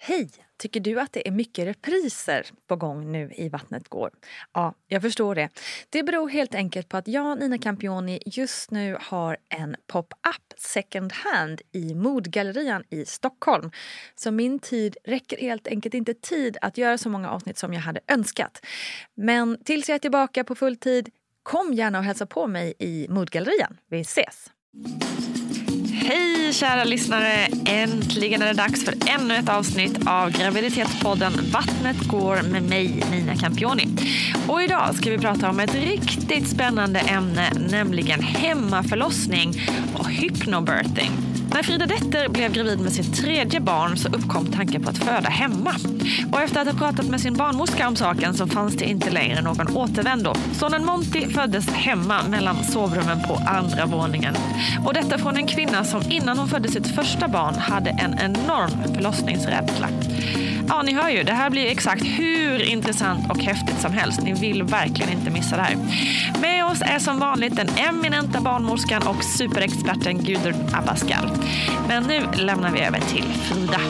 Hej! Tycker du att det är mycket repriser på gång nu i Vattnet går? Ja, jag förstår det. Det beror helt enkelt på att jag, Nina Campioni, just nu har en pop-up second hand i Modgallerian i Stockholm. Så min tid räcker helt enkelt inte tid att göra så många avsnitt som jag hade önskat. Men tills jag är tillbaka på full tid, kom gärna och hälsa på mig i Modgallerian. Vi ses! Hej kära lyssnare! Äntligen är det dags för ännu ett avsnitt av graviditetspodden Vattnet går med mig, Nina Campioni. Och idag ska vi prata om ett riktigt spännande ämne, nämligen hemmaförlossning och hypnobirthing. När Frida Detter blev gravid med sitt tredje barn så uppkom tanken på att föda hemma. Och efter att ha pratat med sin barnmorska om saken så fanns det inte längre någon återvändo. Sonen Monty föddes hemma mellan sovrummen på andra våningen. Och detta från en kvinna som innan hon födde sitt första barn hade en enorm förlossningsrädsla. Ja, ni hör ju, det här blir exakt hur intressant och häftigt som helst. Ni vill verkligen inte missa det här. Med oss är som vanligt den eminenta barnmorskan och superexperten Gudrun Abascal. Men nu lämnar vi över till Frida.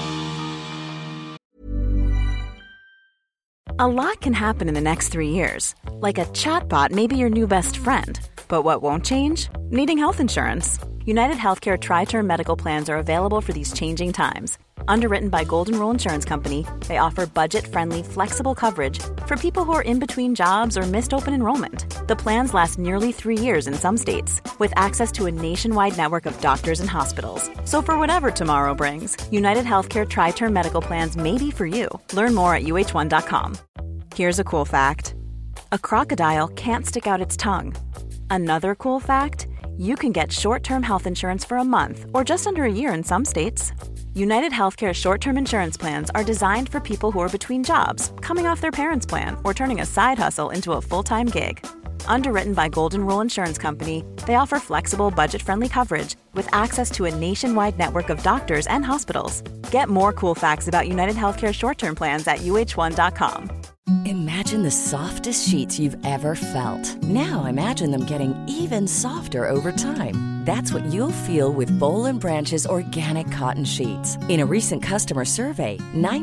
A lot can happen in the next 3 years. Like a chatbot may be your new best friend. But what won't change? Needing health insurance. United Healthcare Tri-Term Medical Plans are available for these changing times. Underwritten by Golden Rule Insurance Company, they offer budget-friendly, flexible coverage for people who are in between jobs or missed open enrollment. The plans last nearly 3 years in some states, with access to a nationwide network of doctors and hospitals. So for whatever tomorrow brings, United Healthcare Tri-Term Medical Plans may be for you. Learn more at uh1.com. Here's a cool fact. A crocodile can't stick out its tongue. Another cool fact, you can get short-term health insurance for a month or just under a year in some states. United Healthcare short-term insurance plans are designed for people who are between jobs, coming off their parents' plan, or turning a side hustle into a full-time gig. Underwritten by Golden Rule Insurance Company, they offer flexible, budget-friendly coverage with access to a nationwide network of doctors and hospitals. Get more cool facts about United Healthcare short-term plans at uh1.com. Imagine the softest sheets you've ever felt. Now imagine them getting even softer over time. That's what you'll feel with Boll & Branch's organic cotton sheets. In a recent customer survey,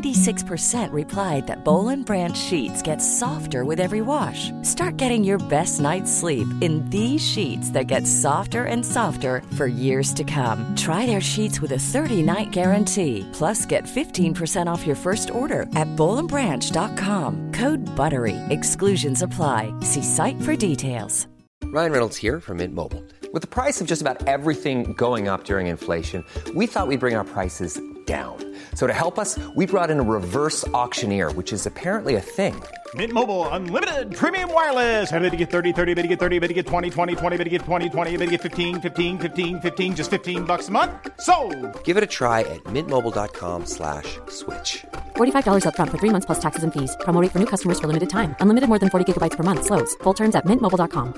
96% replied that Boll & Branch sheets get softer with every wash. Start getting your best night's sleep in these sheets that get softer and softer for years to come. Try their sheets with a 30-night guarantee. Plus, get 15% off your first order at bollandbranch.com. Code BUTTERY. Exclusions apply. See site for details. Ryan Reynolds here from Mint Mobile. With the price of just about everything going up during inflation, we thought we'd bring our prices down. So to help us, we brought in a reverse auctioneer, which is apparently a thing. Mint Mobile Unlimited Premium Wireless. How to get 30, 30, bit to get 30, bit to get 20, 20, 20, bit to get 20, 20, bit to get 15, 15, 15, 15, just $15 a month? Sold! Give it a try at mintmobile.com/switch. $45 up front for 3 months plus taxes and fees. Promo rate for new customers for limited time. Unlimited more than 40 gigabytes per month. Slows full terms at mintmobile.com.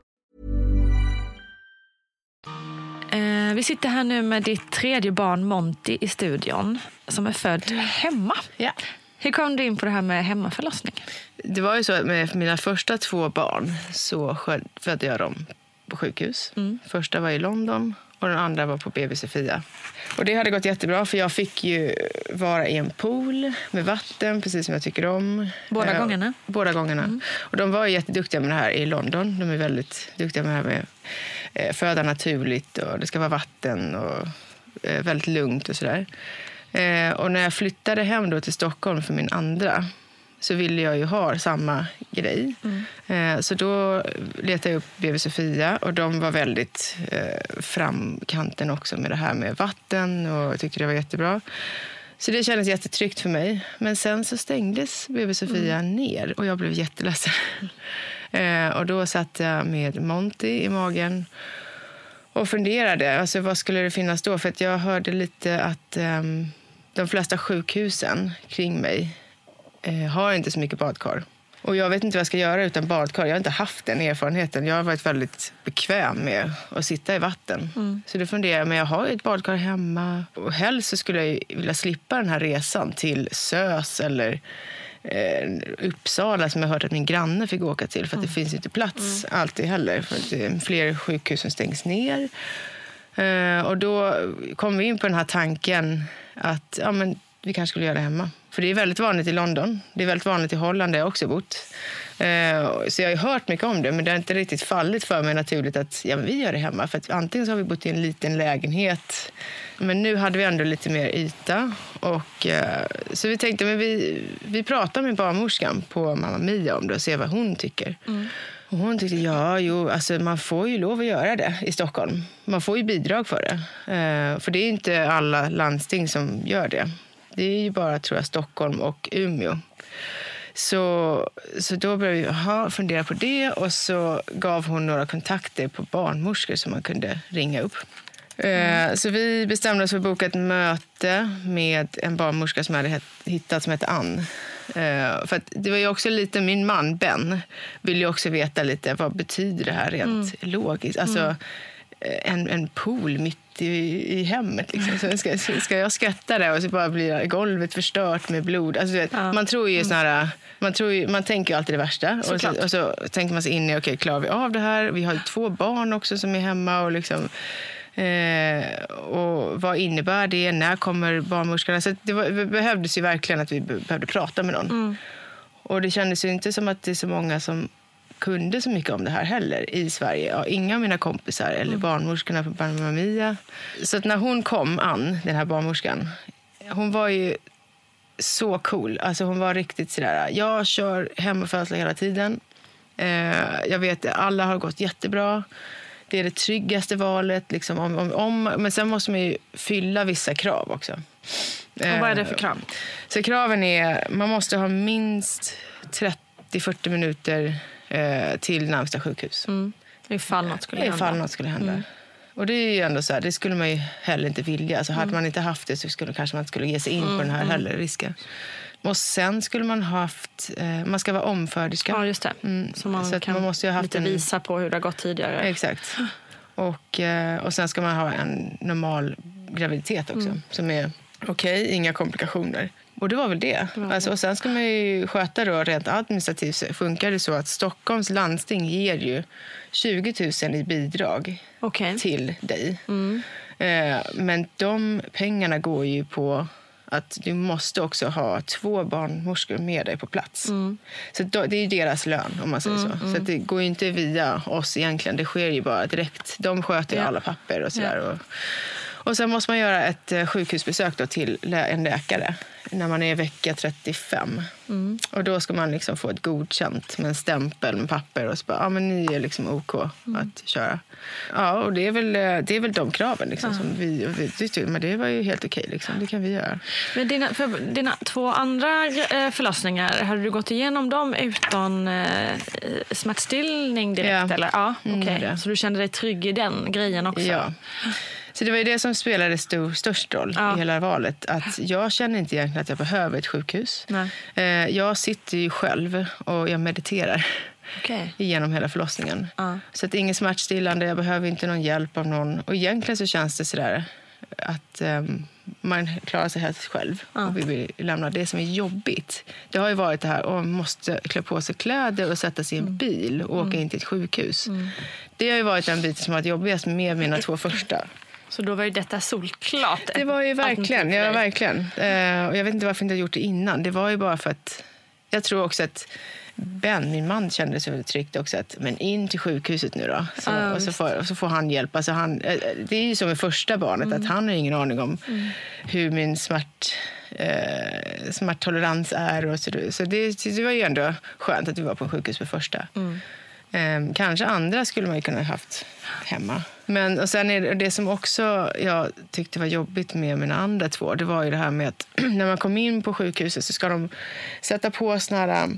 Vi sitter här nu med ditt tredje barn Monty i studion som är född hemma. Ja. Hur kom du in på det här med hemmaförlossning? Det var ju så att med mina första 2 barn så födde jag dem på sjukhus. Första var i London och den andra var på BB Sofia. Och det hade gått jättebra för jag fick ju vara i en pool med vatten, precis som jag tycker om. Båda gångerna? Båda gångerna. Och de var ju jätteduktiga med det här i London. De är väldigt duktiga med det här med föda naturligt och det ska vara vatten och väldigt lugnt och sådär. Och när jag flyttade hem då till Stockholm för min andra så ville jag ju ha samma grej. Så då letade jag upp BB Sofia och de var väldigt framkanten också med det här med vatten och jag tyckte det var jättebra. Så det kändes jättetryggt för mig. Men sen så stängdes BB Sofia ner och jag blev jätteledsen. Och då satt jag med Monty i magen och funderade. Alltså vad skulle det finnas då? För att jag hörde lite att de flesta sjukhusen kring mig har inte så mycket badkar. Och jag vet inte vad jag ska göra utan badkar. Jag har inte haft den erfarenheten. Jag har varit väldigt bekväm med att sitta i vatten. Så då funderar jag, men jag har ju ett badkar hemma. Och helst så skulle jag vilja slippa den här resan till Sös eller Uppsala som jag hört att min granne fick åka till. För att det finns inte plats alltid heller. För att fler sjukhus som stängs ner. Och då kom vi in på den här tanken att ja, men vi kanske skulle göra det hemma. För det är väldigt vanligt i London. Det är väldigt vanligt i Holland där jag också bott. Så jag har ju hört mycket om det, men det har inte riktigt fallit för mig naturligt att men vi gör det hemma. För att antingen så har vi bott i en liten lägenhet, men nu hade vi ändå lite mer yta. Och, så vi tänkte, men vi pratar med barnmorskan på Mamma Mia om det och ser vad hon tycker. Och hon tyckte, alltså man får ju lov att göra det i Stockholm. Man får ju bidrag för det. För det är inte alla landsting som gör det. Det är ju bara, tror jag, Stockholm och Umeå. Så då började vi fundera på det, och så gav hon några kontakter på barnmorskor som man kunde ringa upp. Så vi bestämde oss för att boka ett möte med en barnmorska som jag hade hittat som heter Ann. För att det var ju också lite, min man Ben vill ju också veta lite vad betyder det här rent logiskt. Alltså en pool mitt i hemmet liksom. Så ska jag skratta där och så bara blir golvet förstört med blod. Alltså, man tror ju såna här, man tänker ju alltid det värsta och så tänker man sig in i, okej, klarar vi av det här? Vi har ju 2 barn också som är hemma och liksom och vad innebär det? När kommer barnmorskorna? Så det behövdes ju verkligen att vi behövde prata med någon. Och det kändes ju inte som att det är så många som kunde så mycket om det här heller i Sverige. Ja, inga av mina kompisar eller barnmorskorna på Mamma Mia. Så att när hon kom, Ann, den här barnmorskan, hon var ju så cool. Alltså hon var riktigt sådär, jag kör hemmafödslar hela tiden. Jag vet att alla har gått jättebra. Det är det tryggaste valet. Liksom, men sen måste man ju fylla vissa krav också. Och vad är det för krav? Så kraven är, man måste ha minst 30-40 minuter till närmsta sjukhus. Ifall något skulle hända. Och det är ju ändå så här, det skulle man ju heller inte vilja. Alltså hade man inte haft det så kanske man inte skulle ge sig in på den här heller risken. Och sen skulle man haft, man ska vara omföderska. Ja, just det. Så man kan måste ju ha haft lite visa på hur det har gått tidigare. Exakt. Och sen ska man ha en normal graviditet också. Som är okej, inga komplikationer. Och det var väl det. Alltså, och sen ska man ju sköta då rent administrativt. Funkar det så att Stockholms landsting ger ju 20 000 i bidrag till dig. Men de pengarna går ju på att du måste också ha 2 barnmorskor med dig på plats. Så det är ju deras lön, om man säger så. Så att det går ju inte via oss egentligen. Det sker ju bara direkt. De sköter ju alla papper och sådär. Och sen måste man göra ett sjukhusbesök då till en läkare när man är vecka 35. Och då ska man liksom få ett godkänt med en stämpel med papper och så bara, men ni är liksom OK att köra. Ja, och det är väl de kraven liksom som vi tyckte, men det var ju helt okej liksom. Det kan vi göra. Men dina 2 andra förlossningar, hade du gått igenom dem utan smärtstillning direkt eller? Ja, okej. Så du kände dig trygg i den grejen också? Ja. Så det var ju det som spelade störst roll i hela valet. Att jag känner inte egentligen att jag behöver ett sjukhus. Jag sitter ju själv och jag mediterar genom hela förlossningen. Så att det är ingen smärtstillande, jag behöver inte någon hjälp av någon. Och egentligen så känns det sådär att man klarar sig helt själv. Och vi vill lämna det som är jobbigt. Det har ju varit det här att man måste klä på sig kläder och sätta sig i en bil och åka in till ett sjukhus. Det har ju varit den biten som har varit jobbigast med mina 2 första. Så då var ju detta solklart. Det var ju verkligen, verkligen. Och jag vet inte varför jag inte har gjort det innan. Det var ju bara för att jag tror också att Ben, min man, kände sig tryggt också att men in till sjukhuset nu då. Så får han hjälp. Alltså det är ju som med första barnet att han har ingen aning om hur min smärttolerans är. Och så det var ju ändå skönt att vi var på sjukhus för första. Kanske andra skulle man ju kunna ha haft hemma. Men och sen är det som också jag tyckte var jobbigt med mina andra 2, det var ju det här med att när man kom in på sjukhuset så ska de sätta på såna här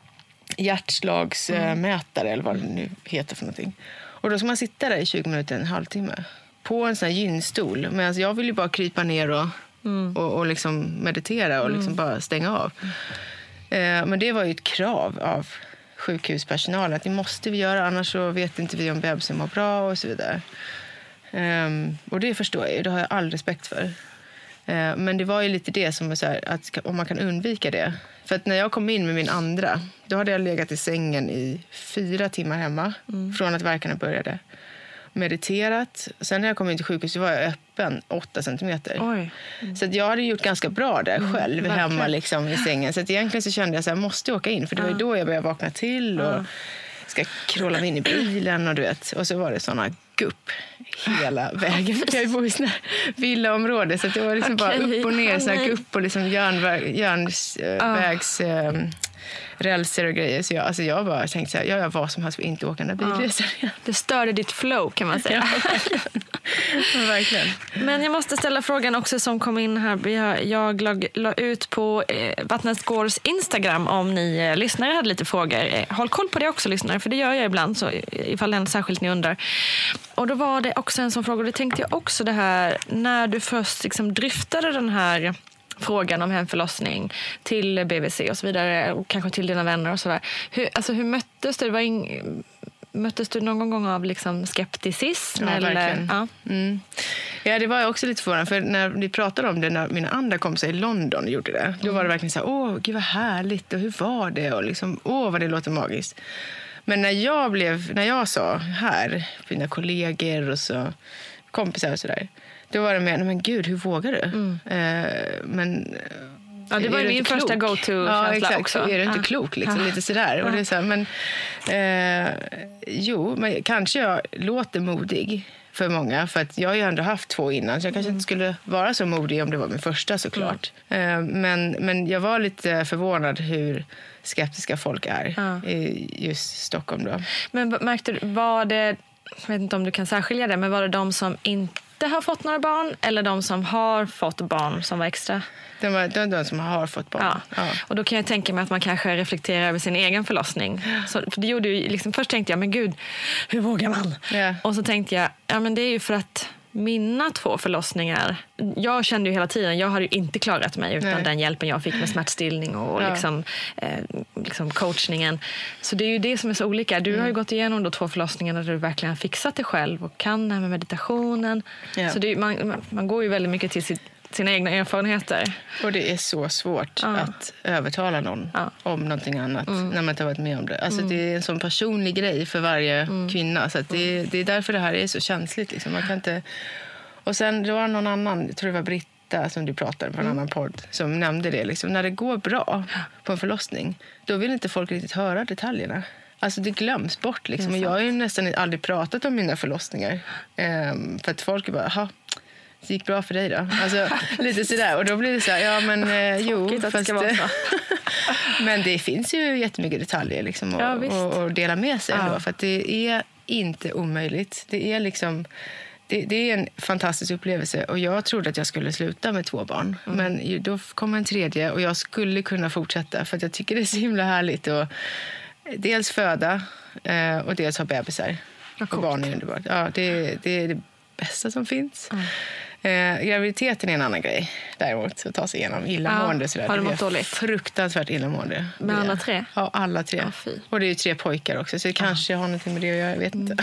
hjärtslagsmätare eller vad det nu heter för någonting. Och då ska man sitta där i 20 minuter, en halvtimme på en sån här gynstol. Men alltså jag ville ju bara krypa ner och liksom meditera och liksom bara stänga av. Men det var ju ett krav av sjukhuspersonalen att det måste vi göra, annars så vet inte vi om bebisen mår bra och så vidare. Och det förstår jag ju, det har jag all respekt för. Men det var ju lite det som var så här, att om man kan undvika det. För att när jag kom in med min andra, då hade jag legat i sängen i 4 timmar hemma från att värkarna började. mediterat. Sen när jag kom in till sjukhus så var jag öppen 8 centimeter. Oj. Så att jag hade gjort ganska bra där själv hemma liksom, i sängen. Så att egentligen så kände jag så här, måste åka in. För det var ju då jag började vakna till och ska kråla mig in i bilen och du vet. Och så var det såna gupp hela vägen. Jag bor i såna villaområde så att det var liksom bara upp och ner såna gupp och liksom järnvägs rälser och grejer. Så jag bara tänkte så här, jag gör vad som helst för att inte åka den där bilresan. Det störde ditt flow kan man säga. Ja, verkligen. Men jag måste ställa frågan också som kom in här. Jag la ut på Vattnets Gårds Instagram om ni lyssnare hade lite frågor. Håll koll på det också, lyssnare, för det gör jag ibland så ifall den särskilt ni undrar. Och då var det också en sån fråga, och det tänkte jag också det här när du först liksom dryftade den här frågan om hemförlossning till BVC och så vidare och kanske till dina vänner och sådär. Hur möttes du? Möttes du någon gång av liksom skepticism? Ja, eller? verkligen. Ja, det var jag också lite förvånad. För när vi pratade om det, när mina andra kompisar i London gjorde det, då var det verkligen så här, gud vad härligt och hur var det? Och liksom, vad det låter magiskt. Men när jag sa här, mina kollegor och så kompisar och sådär, då var det mer, men gud, hur vågar du? Men ja, det var min första go-to-känsla också. Är du inte klok? Liksom, lite sådär. Och det är så här, men men kanske jag låter modig för många. För att jag har ju ändå haft 2 innan. Så jag kanske inte skulle vara så modig om det var min första såklart. Men jag var lite förvånad hur skeptiska folk är i just Stockholm då. Men märkte du, var det, jag vet inte om du kan särskilja det, men var det de som inte har fått några barn eller de som har fått barn som var extra? De som har fått barn. Ja. Och då kan jag tänka mig att man kanske reflekterar över sin egen förlossning. Så, för det gjorde ju, liksom, först tänkte jag, men gud, hur vågar man? Yeah. Och så tänkte jag, men det är ju för att mina 2 förlossningar, jag kände ju hela tiden, jag hade ju inte klarat mig utan den hjälpen jag fick med smärtstillning och liksom coachningen. Så det är ju det som är så olika. Du har ju gått igenom då 2 förlossningar där du verkligen har fixat dig själv och kan det här med meditationen. Så det är, man går ju väldigt mycket till sina egna erfarenheter. Och det är så svårt att övertala någon om någonting annat när man inte har varit med om det. Alltså det är en sån personlig grej för varje kvinna. Så att det är därför det här är så känsligt. Liksom. Man kan inte... Och sen det var någon annan, jag tror det var Britta som du pratade på en annan podd, som nämnde det. Liksom. När det går bra på en förlossning, då vill inte folk riktigt höra detaljerna. Alltså det glöms bort. Liksom. Och jag har ju nästan aldrig pratat om mina förlossningar. För att folk är bara, det gick bra för dig då. Alltså, lite sådär. Och då blir det så här, fast men det finns ju jättemycket detaljer liksom, och dela med sig ändå, för att det är inte omöjligt. Det är liksom det är en fantastisk upplevelse och jag trodde att jag skulle sluta med 2 barn. Men då kom en 3:e och jag skulle kunna fortsätta för att jag tycker det är så himla härligt att dels föda och dels ha bebisar. Och barn är underbart. Ja, det är det bästa som finns. Graviditeten är en annan grej däremot, att ta sig igenom illamående. Har du mått dåligt? Fruktansvärt illamående. Med alla 3? Ja, alla 3. Och det är ju 3 pojkar också, så det kanske har något med det att göra, jag vet inte.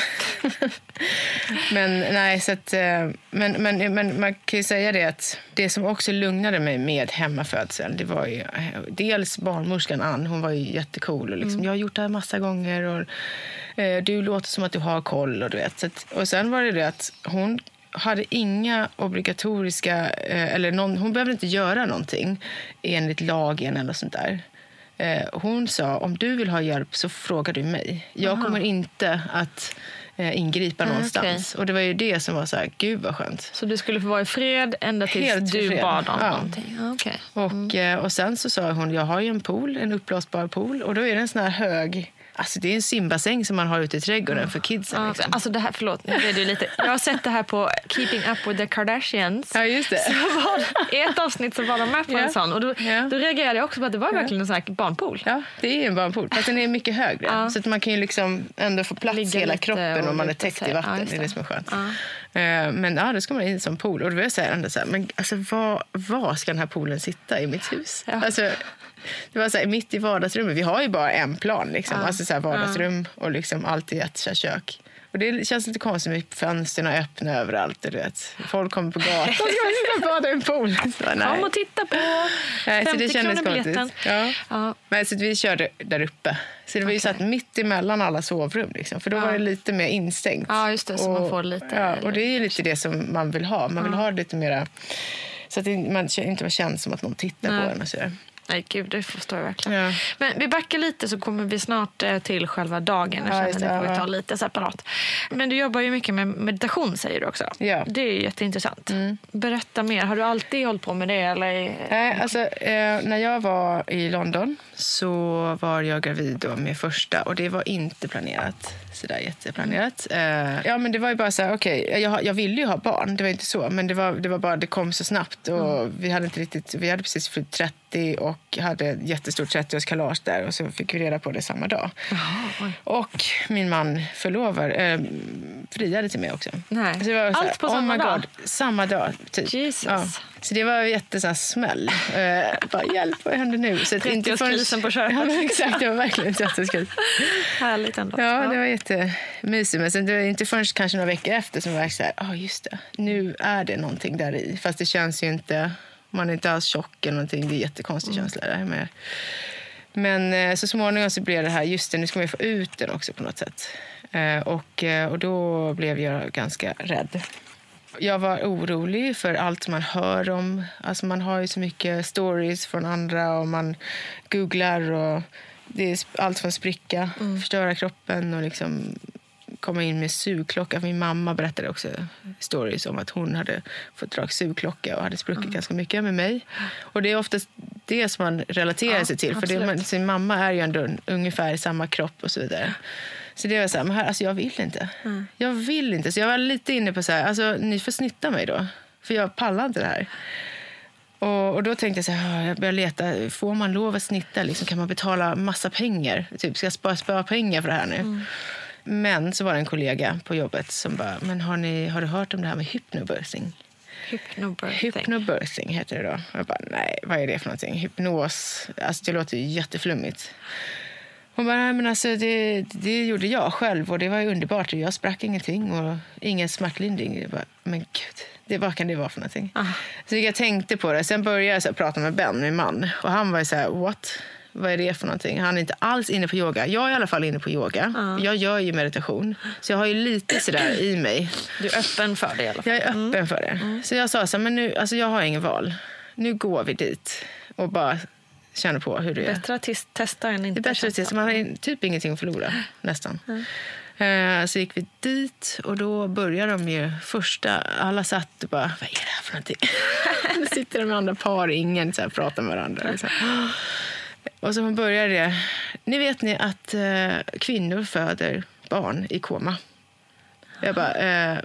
Men nej, så att, men man kan ju säga det att det som också lugnade mig med hemmafödseln, det var ju dels barnmorskan Ann, hon var ju jättecool och liksom, jag har gjort det här massa gånger och du låter som att du har koll och du vet. Så att, och sen var det att hon hade inga obligatoriska hon behövde inte göra någonting enligt lagen eller sånt där. Hon sa, om du vill ha hjälp så frågar du mig. Jag kommer inte att ingripa någonstans. Okay. Och det var ju det som var så här, gud vad skönt. Så du skulle få vara i fred ända tills helt du bad om någonting? Okay. Och sen så sa hon, jag har ju en pool, en uppblåsbar pool. Och då är det en sån här hög... Alltså det är en simbassäng som man har ute i trädgården för kidsen. Liksom. Alltså det här, förlåt, nu är det lite. Jag har sett det här på Keeping Up with the Kardashians. Ja, just det. Så var det, i ett avsnitt så var de med på en sån. Och då reagerade jag också på att det var verkligen en sån här barnpool. Ja, det är en barnpool. Fast den är mycket högre. Så att man kan ju liksom ändå få plats i hela kroppen om man är täckt i vatten. Det är det som är skönt. Men då ska man in som pool. Och då vill jag säga ändå så här, men alltså var ska den här poolen sitta i mitt hus? Alltså... Det var så här, mitt i vardagsrummet. Vi har ju bara en plan liksom. Alltså så här vardagsrum och liksom allt i ett kök. Och Och det känns lite konstigt med fönsterna öppna överallt. Du vet. Folk kommer på gatan. Ska bada i en pool. Kom och titta på 50 kronor biljetten. Ja. Men så vi körde där uppe. Så det var ju satt mitt emellan alla sovrum. Liksom. För då var det lite mer instängt. Ja, just det. Så man får lite... Ja, och det är lite det som man vill ha. Man vill ha lite mera... Så att man inte känns som att någon tittar på en och sådär. Nej, gud, det förstår jag verkligen. Ja. Men vi backar lite så kommer vi snart till själva dagen. Jag känner det får vi ta lite separat. Men du jobbar ju mycket med meditation, säger du också. Ja. Det är ju jätteintressant. Berätta mer. Har du alltid hållit på med det? Eller? Nej, alltså, när jag var i London så var jag gravid då med första. Och det var inte planerat. Sådär jätteplanerat. Ja, men det var ju bara så här, okej, jag ville ju ha barn. Det var inte så. Men det var bara, det kom så snabbt. Och vi hade precis fyllt 30 och hade jättestort 30-årskalas där. Och så fick vi reda på det samma dag. Och min man friade till mig också. Nej. Så det var så här, allt på samma dag? God, samma dag, typ. Jesus. Ja. Så det var jättesmäll. Bara hjälp, vad händer nu? 30-årskrisen på köpet. Ja, exakt, det var verkligen 30-årskris. Härligt ändå. Ja, det var jättemysigt. Men sen det var inte förrän kanske några veckor efter som var jag så här, just det, nu är det någonting där i. Fast det känns ju inte, man är inte alls tjock eller någonting. Det är jättekonstig känsla där med. Men så småningom så blev det här, just det, nu ska man få ut den också på något sätt. Och då blev jag ganska rädd. Jag var orolig för allt man hör om. Alltså man har ju så mycket stories från andra och man googlar och det är allt från spricka, förstöra kroppen och liksom komma in med sugklocka. Min mamma berättade också stories om att hon hade fått dra sugklocka och hade spruckit ganska mycket med mig. Och det är oftast det som man relaterar sig till. Absolut. För sin mamma är ju ändå ungefär i samma kropp och så vidare. Så det var så här, men här, alltså jag vill inte. Jag vill inte. Så jag var lite inne på så här, alltså ni får snitta mig då. För jag pallar inte det här. Och då tänkte jag så här, jag började leta, får man lov att snitta? Liksom, kan man betala massa pengar? Typ, ska jag spara pengar för det här nu? Men så var det en kollega på jobbet som bara, men har du hört om det här med hypnobirthing? Hypnobirthing heter det då. Jag bara, nej, vad är det för någonting? Hypnos, alltså det låter ju jätteflummigt. Hon bara, nej, men alltså det gjorde jag själv och det var ju underbart. Jag sprack ingenting och ingen smärtlindring. Jag bara, men gud, vad kan det vara för någonting? Så jag tänkte på det. Sen började jag så här, prata med Ben, min man. Och han var ju så här, vad är det för någonting? Han är inte alls inne på yoga. Jag är i alla fall inne på yoga. Jag gör ju meditation. Så jag har ju lite sådär i mig. Du är öppen för det i alla fall. Jag är öppen för det. Så jag sa så här, men nu, alltså jag har ingen val. Nu går vi dit och bara känner på hur det är. Bättre att testa än inte. Det är bättre att testa. Man har typ ingenting att förlora, nästan. Så gick vi dit och då började de ju första, alla satt och bara, vad är det här för någonting? Då sitter de med andra par, ingen så här, pratar med varandra. Liksom. Och så började det. Ni vet att kvinnor föder barn i koma. Jag bara,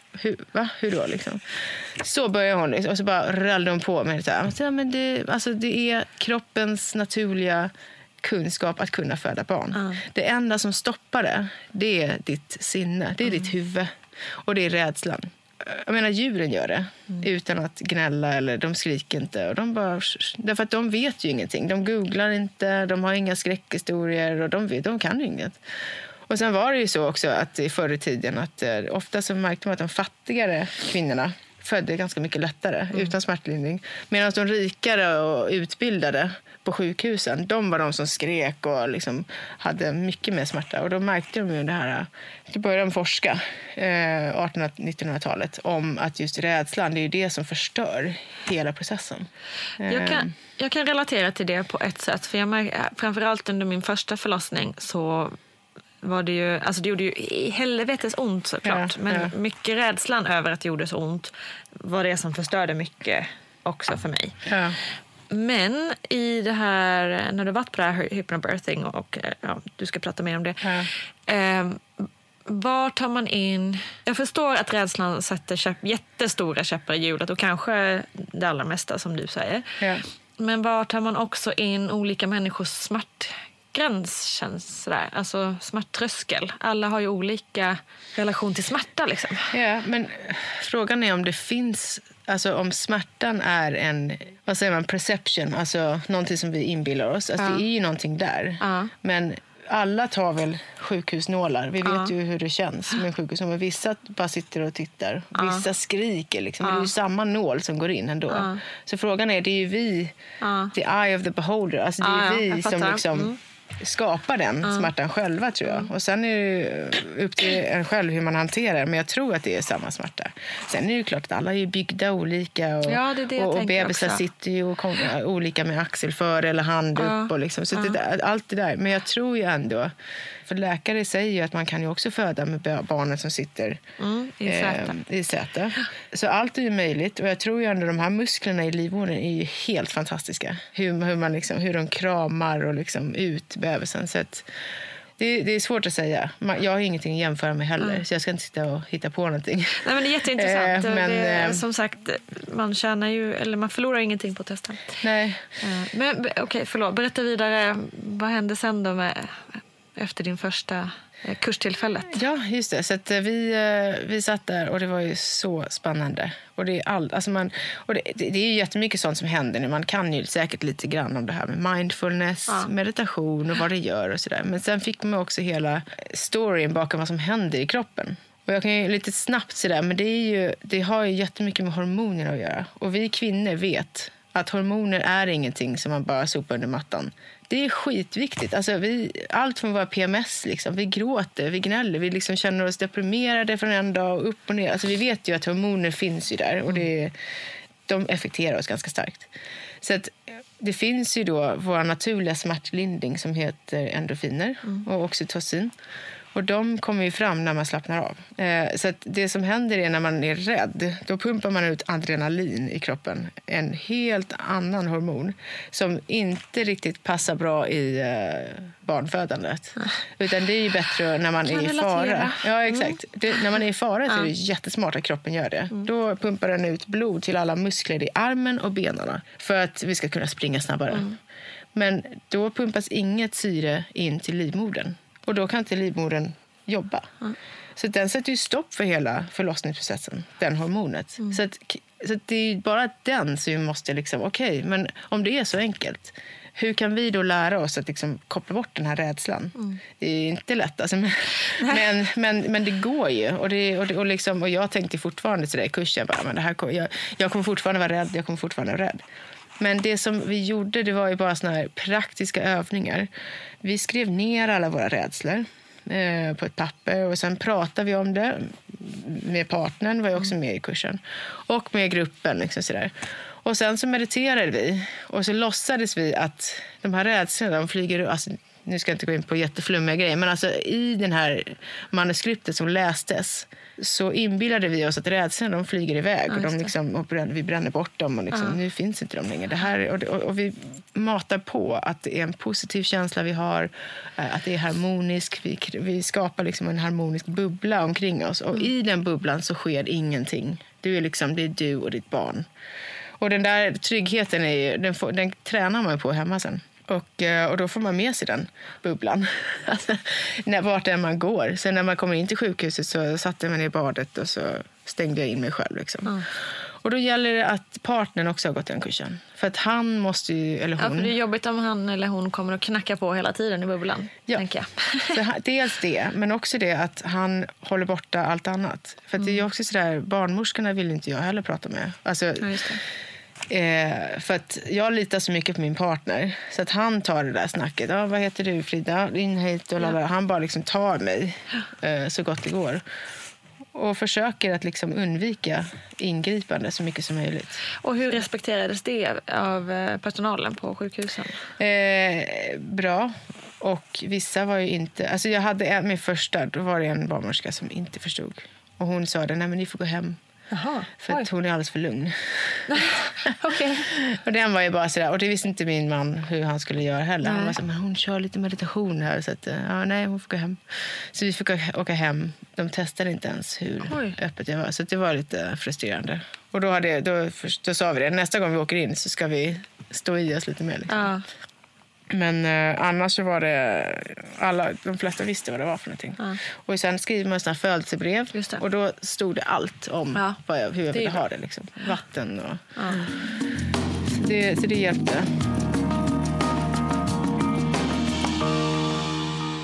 hur då liksom? Så började hon liksom, och så bara rallade hon på med det här. Så, men det är kroppens naturliga kunskap att kunna föda barn. Det enda som stoppar det är ditt sinne, det är ditt huvud och det är rädslan. Jag menar, djuren gör det utan att gnälla eller de skriker inte. Och de bara, därför att de vet ju ingenting. De googlar inte, de har inga skräckhistorier och de kan ju inget. Och sen var det ju så också att i förr i tiden att ofta så märkte man att de fattigare kvinnorna födde ganska mycket lättare utan smärtlindring. Medan de rikare och utbildade på sjukhusen, de var de som skrek och liksom hade mycket mer smärta. Och då märkte de ju det här, då började de forska 1800-1900-talet om att just rädslan, det är ju det som förstör hela processen. Jag kan relatera till det på ett sätt. För jag märker, framförallt under min första förlossning så var det ju, alltså det gjorde ju i helvetes ont såklart. Men mycket rädslan över att det gjorde så ont var det som förstörde mycket också för mig. Men i det här, när du varit på det här hypnobirthing och du ska prata mer om det. Var tar man in... Jag förstår att rädslan sätter jättestora käppar i hjulet och kanske det allra mesta som du säger. Men var tar man också in olika människors smärtgräns, känns sådär. Alltså smärttröskel. Alla har ju olika relation till smärta liksom. Ja, men frågan är om det finns... Alltså om smärtan är en, vad säger man, perception, alltså någonting som vi inbillar oss. Alltså det är ju någonting där. Men alla tar väl sjukhusnålar. Vi vet ju hur det känns med sjukhus. Men vissa bara sitter och tittar. Vissa skriker liksom. Det är ju samma nål som går in ändå. Så frågan är, det är ju vi, the eye of the beholder. Alltså det är ju vi som liksom skapar den smärtan själva, tror jag. Och sen är det upp till en själv hur man hanterar. Men jag tror att det är samma smärta. Sen är det ju klart att alla är byggda olika. Och bebisar sitter ju olika med axel före eller hand upp. Och liksom. Så allt det där. Men jag tror ju ändå, för läkare säger ju att man kan ju också föda med barnen som sitter i säte. Så allt är ju möjligt. Och jag tror ju ändå de här musklerna i livmodern är ju helt fantastiska. Hur de kramar och liksom ut bebisen. Så att det är svårt att säga. Jag har ingenting att jämföra med heller. Så jag ska inte sitta och hitta på någonting. Nej, men det är jätteintressant. Men som sagt, man tjänar ju, eller man förlorar ingenting på testen. Nej. Men okej, förlåt. Berätta vidare. Vad hände sen då efter din första kurstillfället? Ja, just det. Så att vi satt där och det var ju så spännande. Och det är det är ju jättemycket sånt som händer nu. Man kan ju säkert lite grann om det här med mindfulness, meditation och vad det gör och sådär. Men sen fick man också hela storyn bakom vad som händer i kroppen. Och jag kan ju lite snabbt sådär, men det har ju jättemycket med hormoner att göra. Och vi kvinnor vet att hormoner är ingenting som man bara sopar under mattan. Det är skitviktigt. Alltså allt från våra PMS, liksom. Vi gråter, vi gnäller, vi liksom känner oss deprimerade från en dag och upp och ner. Alltså vi vet ju att hormoner finns ju där och de effekterar oss ganska starkt. Så att det finns ju då vår naturliga smärtlindring som heter endorfiner och oxytocin. Och de kommer ju fram när man slappnar av. Så att det som händer är när man är rädd, då pumpar man ut adrenalin i kroppen. En helt annan hormon som inte riktigt passar bra i barnfödandet. Utan det är ju bättre när man är i fara. Ja, exakt. När man är i fara så är det jättesmart att kroppen gör det. Då pumpar den ut blod till alla muskler i armen och benen för att vi ska kunna springa snabbare. Men då pumpas inget syre in till livmodern. Och då kan inte livmodern jobba. Så den sätter ju stopp för hela förlossningsprocessen, den hormonet. Så att det är bara den som vi måste liksom, okej, men om det är så enkelt, hur kan vi då lära oss att liksom koppla bort den här rädslan? Det är inte lätt, alltså, men det går ju. Och jag tänkte fortfarande till det i kursen, jag kommer fortfarande vara rädd, Men det som vi gjorde, det var ju bara såna här praktiska övningar. Vi skrev ner alla våra rädslor på ett papper och sen pratade vi om det med partnern, var ju också med i kursen, och med gruppen liksom sådär. Och sen så mediterade vi och så låtsades vi att de här rädslorna, de flyger, alltså, nu ska jag inte gå in på jätteflummiga grejer, men alltså i den här manuskriptet som lästes så inbillade vi oss att rädslorna, de flyger iväg och de liksom, och vi bränner bort dem och liksom, nu finns inte de längre. Det här, och vi matar på att det är en positiv känsla vi har, att det är harmoniskt. Vi skapar liksom en harmonisk bubbla omkring oss och i den bubblan så sker ingenting. Det är du och ditt barn. Och den där tryggheten den tränar man på hemma sen. Och då får man med sig den bubblan. Alltså, vart än man går. Sen när man kommer in till sjukhuset så satte man i badet och så stängde jag in mig själv. Liksom. Och då gäller det att partnern också har gått den kursen. För att han måste ju, eller hon... Ja, för det är jobbigt om han eller hon kommer att knacka på hela tiden i bubblan, tänker jag. Så dels det, men också det att han håller borta allt annat. För att det är ju också sådär, barnmorskorna vill inte jag heller prata med. Alltså... Ja, just det. För att jag litar så mycket på min partner så att han tar det där snacket. Vad heter du, Frida? In hit och han bara liksom tar mig så gott det går. Och försöker att liksom undvika ingripande så mycket som möjligt. Och hur respekterades det av personalen på sjukhusen? Bra. Och vissa var ju inte... Alltså jag hade min första, då var det en barnmorska som inte förstod. Och hon sa det, nej men ni får gå hem. Aha, för att hon är alldeles för lugn. Okay. Och den var ju bara sådär. Och det visste inte min man hur han skulle göra heller. Han var så, men hon kör lite meditation här. Så att, nej, hon får gå hem. Så vi fick åka hem. De testade inte ens hur öppet jag var. Så det var lite frustrerande. Och då sa vi det. Nästa gång vi åker in så ska vi stå i oss lite mer. Liksom. Men annars så var det de flesta visste vad det var för någonting. Och sen skriver man sådana födelsebrev och då stod det allt om hur jag ville ha det liksom. Vatten och så det hjälpte.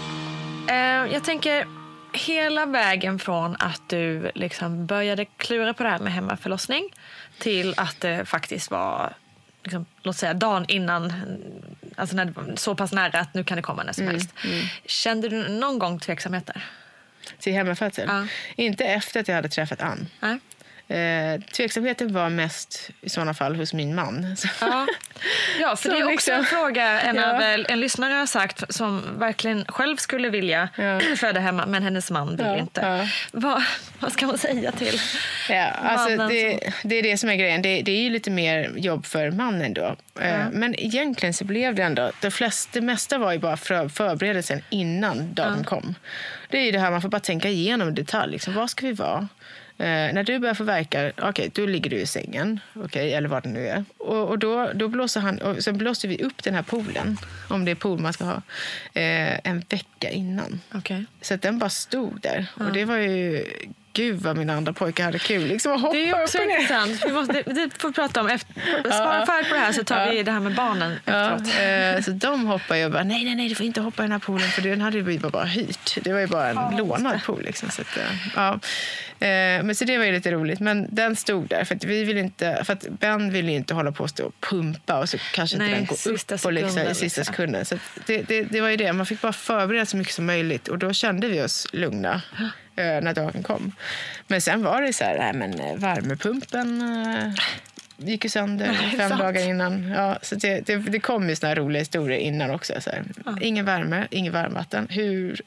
jag tänker hela vägen från att du liksom började klura på det här med hemmaförlossning till att det faktiskt var liksom, låt säga dagen innan, alltså när det var så pass nära att nu kan det komma när som helst. Kände du någon gång tveksamheter? Till hemmafödsel? Ja. Inte efter att jag hade träffat Ann. Nej. Tveksamheten var mest i sådana fall hos min man. Ja, för det är också en fråga en lyssnare har sagt som verkligen själv skulle vilja föda hemma, men hennes man vill inte. Vad ska man säga till alltså det är det som är grejen. Det är ju lite mer jobb för mannen då. Men egentligen så blev det ändå, det mesta var ju bara förberedelsen innan dagen kom. Det är ju det här, man får bara tänka igenom i detalj. Liksom, vad ska vi vara? När du börjar få verka, då ligger du i sängen, eller vad det nu är. Och då blåser han, och så blåser vi upp den här poolen, om det är pool man ska ha, en vecka innan. Så att den bara stod där. Och det var ju, gud vad mina andra pojkar hade kul. Liksom, att hoppa det är också upp intressant. Vi får prata om svara färdigt på det här, så tar vi det här med barnen efteråt. Så de hoppar ju och bara, nej, du får inte hoppa i den här poolen, för den hade vi bara hyrt. Det var ju bara en lånad pool. Liksom, så att, men så det var ju lite roligt. Men den stod där, för att vi vill inte, för att Ben ville inte hålla på att stå och pumpa och så kanske inte den går upp på liksom, i sista sekunden. Så det var ju det. Man fick bara förbereda så mycket som möjligt, och då kände vi oss lugna när dagen kom. Men sen var det så här, värmepumpen gick ju sönder 5 dagar innan. Ja, så det kom ju såna här roliga historier innan också. Så här. Ingen värme, ingen varmvatten. Hur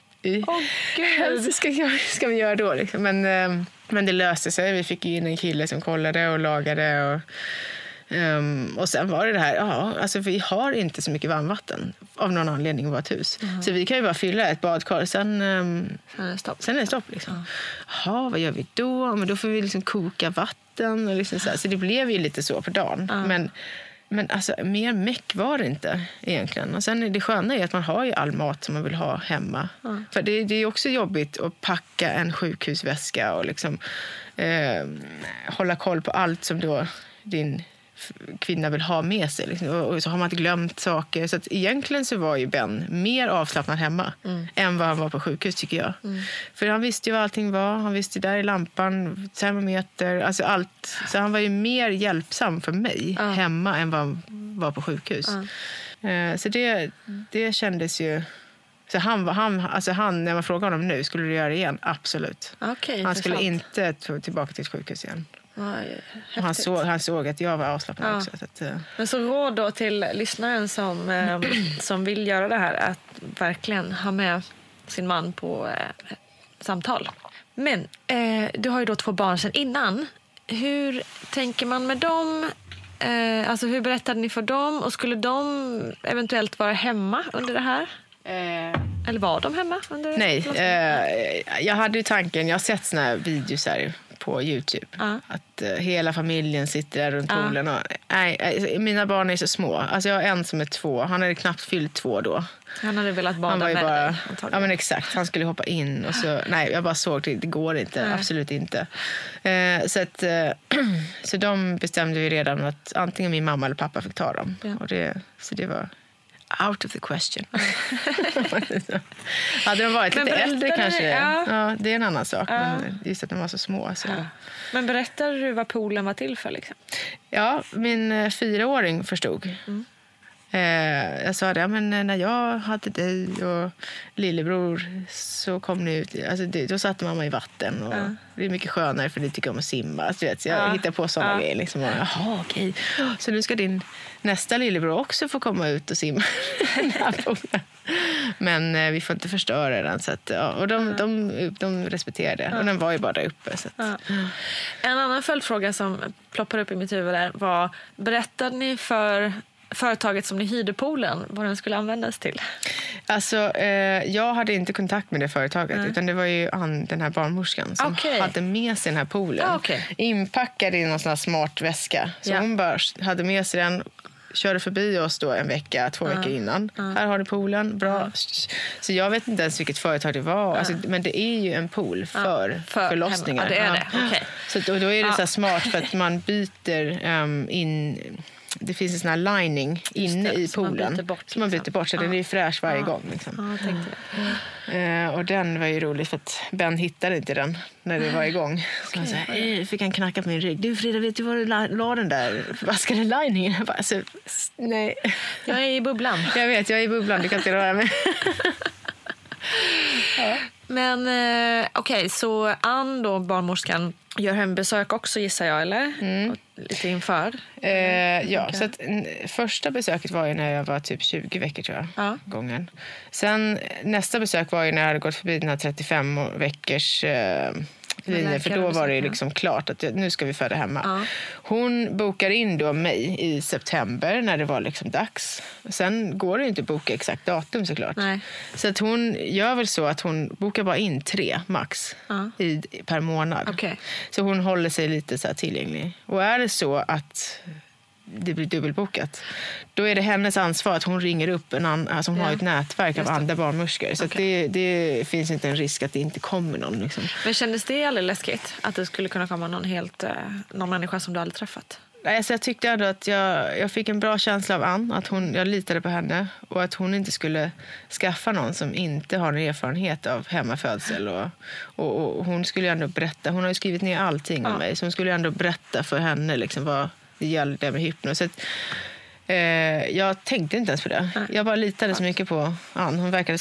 ska vi göra då? Liksom? Men det löste sig. Vi fick in en kille som kollade och lagade. Och sen var det här, alltså vi har inte så mycket varmvatten av någon anledning i vårt hus. Så vi kan ju bara fylla ett badkar, sen är det stopp. Liksom. Vad gör vi då? Men då får vi liksom koka vatten. Och liksom så det blev ju lite så på dagen. Men alltså, mer meck var det inte egentligen. Och sen är det sköna är att man har ju all mat som man vill ha hemma. För det är också jobbigt att packa en sjukhusväska och liksom hålla koll på allt som då din kvinna vill ha med sig. Liksom. Och så har man inte glömt saker. Så att egentligen så var ju Ben mer avslappnad hemma än vad han var på sjukhus, tycker jag. För han visste ju vad allting var. Han visste där i lampan, termometer, alltså allt. Så han var ju mer hjälpsam för mig hemma än vad han var på sjukhus. Så det kändes ju... Så han, när man frågar honom nu, skulle du göra det igen? Absolut. Han skulle inte tillbaka till ett sjukhus igen. Han såg att jag var avslappnad också. Så att, Men så råd då till lyssnaren som vill göra det här, att verkligen ha med sin man på samtal. Men du har ju då 2 barn sedan innan. Hur tänker man med dem? Alltså hur berättade ni för dem? Och skulle de eventuellt vara hemma under det här? Eller var de hemma under? Nej, jag hade ju tanken, jag har sett såna här videos här på YouTube. Att hela familjen sitter där runt poolen. Och, mina barn är så små. Alltså jag har en som är 2. Han hade knappt fyllt 2 då. Han hade velat bada med dig. Ja, men exakt. Han skulle hoppa in. Och så, jag bara såg det går inte. Absolut inte. Så de bestämde ju redan att antingen min mamma eller pappa fick ta dem. Och så det var... out of the question. Hade de varit lite äldre kanske? Ja, det är en annan sak. Men just att de var så små. Så. Men berättade du vad poolen var till för? Liksom? Ja, min 4-åring förstod. Jag sa det, men när jag hade dig och lillebror så kom ni ut. Alltså då satte mamma i vatten. Och det är mycket skönare för ni tycker om att simma. Alltså, så jag hittar på sådana grejer. Liksom, jaha, okej. Så nu ska din nästa lillebror också få komma ut och simma. Men vi får inte förstöra den. Så att, och de respekterade det. Och den var ju bara där uppe. Så att. En annan följdfråga som ploppar upp i mitt huvud där var, berättade ni för företaget som ni hyrde poolen vad den skulle användas till? Alltså, jag hade inte kontakt med det företaget, utan det var ju den här barnmorskan som hade med sig den här poolen. Inpackad i någon sån här smart väska. Så hon bara hade med sig den, körde förbi oss då 2 veckor innan. Här har du poolen, bra. Så jag vet inte ens vilket företag det var. Alltså, men det är ju en pool för förlossningar. Det är det. Okay. Så då är det så här smart för att man byter in... det finns en sån här lining inne i poolen som man byter bort, så den är fräsch varje gång. Liksom. Ja, tänkte det. Och den var ju rolig för att Ben hittade inte den när det var igång. Så han sa, fick han knacka på min rygg. Du Frida, vet du var du la den där vaskade liningen? Jag bara, alltså, nej. Jag är i bubblan. Jag vet, jag är i bubblan, du kan inte röra mig. Ja. Men okej, så Ann då, barnmorskan, gör hembesök också, gissar jag, eller? Lite inför? Ja, så att första besöket var ju när jag var typ 20 veckor, tror jag, gången. Sen nästa besök var ju när jag hade gått förbi den här 35 veckors linjen, för då var det liksom klart att nu ska vi föda hemma. Hon bokar in då mig i september när det var liksom dags. Sen går det ju inte att boka exakt datum, såklart. Nej. Så att hon gör väl så att hon bokar bara in 3 max per månad. Okay. Så hon håller sig lite så här tillgänglig. Och är det så att det blir dubbelbokat, då är det hennes ansvar att hon ringer upp alltså hon har ett nätverk av andra barnmorskor. Så att det finns inte en risk att det inte kommer någon. Liksom. Men kändes det aldrig läskigt att det skulle kunna komma någon människa som du aldrig träffat? Alltså jag tyckte ändå att jag fick en bra känsla av Ann, att jag litade på henne och att hon inte skulle skaffa någon som inte har en erfarenhet av hemmafödsel. Och hon skulle ändå berätta, hon har ju skrivit ner allting om mig, så hon skulle ändå berätta för henne liksom vad det gällde med hypnos. Så att, jag tänkte inte ens på det. Jag bara litade så mycket på Ann. Hon verkade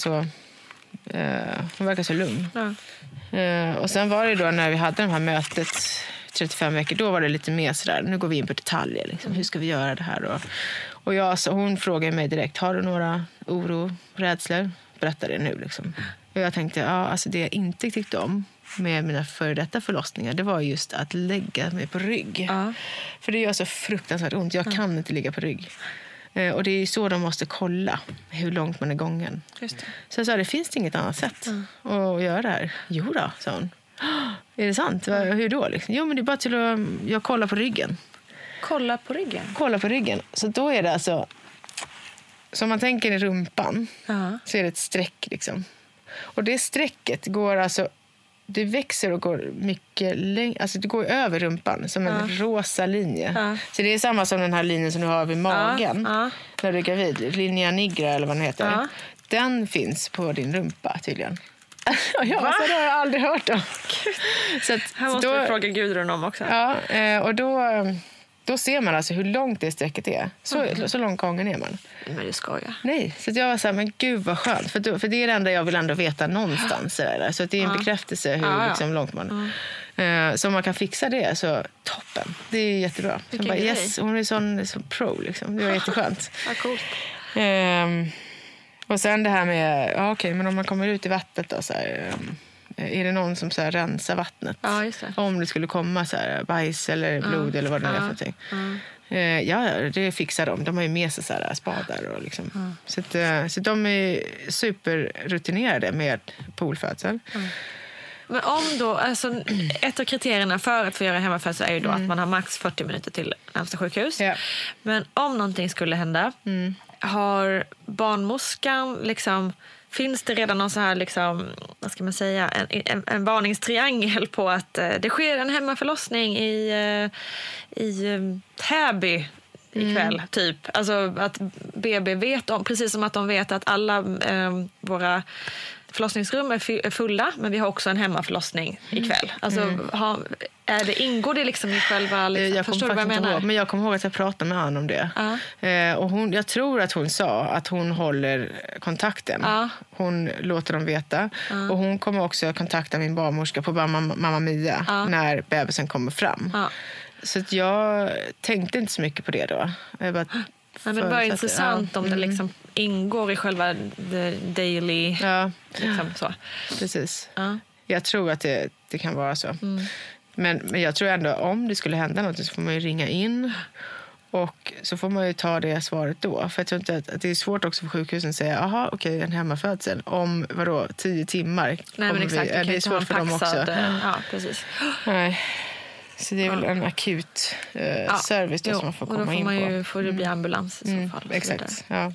så lugn. Och sen var det då när vi hade det här mötet 35 veckor, då var det lite mer sådär, nu går vi in på detaljer liksom. Hur ska vi göra det här? Och hon frågade mig direkt, har du några oro, rädslor? Berätta det nu liksom. Och jag tänkte, alltså det jag inte tyckte om med mina före detta förlossningar, det var just att lägga mig på rygg. För det gör så fruktansvärt ont. Jag kan inte ligga på rygg. Och det är så de måste kolla hur långt man är gången. Just det. Så jag sa, det finns inget annat sätt att göra det här. Jo då, sa hon. Är det sant? Hur då? Liksom? Jo, men det är bara till att jag kollar på ryggen. Kolla på ryggen? Kolla på ryggen. Så då är det alltså, som man tänker i rumpan, så är det ett streck liksom. Och det strecket går alltså, det växer och går mycket längre, alltså det går över rumpan som en rosa linje. Så det är samma som den här linjen som du har vid magen när du är gravid, linea nigra eller vad den heter. Den finns på din rumpa tydligen. Så det har jag aldrig hört om. Så att, här måste vi fråga Gudrun om också. Ja, och då ser man alltså hur långt det strecket är. Så långt gången är man. Men det ska jag. Nej, så att jag var så här, men gud vad skönt. För det är det enda jag vill ändå veta någonstans. Så att det är en bekräftelse hur liksom långt man... Så om man kan fixa det, så toppen. Det är jättebra. Så bara, yes, hon är sån pro liksom. Det var jätteskönt. Vad coolt. Och sen det här med, okej, men om man kommer ut i vattnet då, så här, är det någon som så här rensar vattnet? Ja, just det. Om det skulle komma så här bajs eller blod eller vad det är för någonting. Det fixar de. De har ju med sig så här spadar och liksom. Så de är superrutinerade med poolfödsel. Men om då, alltså ett av kriterierna för att få göra hemmafödsel är ju då att man har max 40 minuter till närmsta sjukhus. Men om någonting skulle hända, har barnmorskan liksom, finns det redan någon så här liksom, vad ska man säga, en varningstriangel på att det sker en hemmaförlossning i Täby ikväll, typ. Alltså att BB vet om, precis som att de vet att alla våra förlossningsrum är fulla, men vi har också en hemmaförlossning ikväll. Alltså, ingår det liksom i själva... Liksom, förstår du vad jag menar? Men jag kommer ihåg att jag pratade med Ann om det. Och jag tror att hon sa att hon håller kontakten. Hon låter dem veta. Och hon kommer också kontakta min barnmorska på Mamma Mia när bebisen kommer fram. Så att jag tänkte inte så mycket på det då. Jag bara... Men det var intressant om det liksom ingår i själva daily liksom så. Precis. Jag tror att det kan vara så. Men jag tror ändå, om det skulle hända något, så får man ju ringa in. Och så får man ju ta det svaret då. För jag tror inte att det är svårt också för sjukhusen att säga, aha, okej, en hemmafödsel om 10 timmar. Nej, men exakt. Det är svårt för dem också. Ja, precis. Nej. Så det är väl en akut service då, som man får komma in på. Och då får det bli ambulans i så fall. Exakt, ja.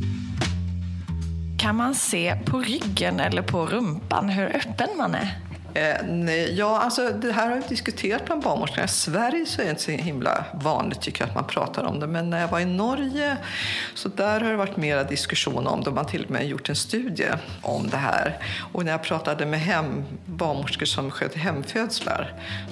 Kan man se på ryggen eller på rumpan hur öppen man är? Ja, alltså det här har vi diskuterat bland barnmorskor. I Sverige så är det inte så himla vanligt tycker jag att man pratar om det. Men när jag var i Norge så där har det varit mera diskussion om det. Man till och med gjort en studie om det här. Och när jag pratade med barnmorskor som sköter hemfödslar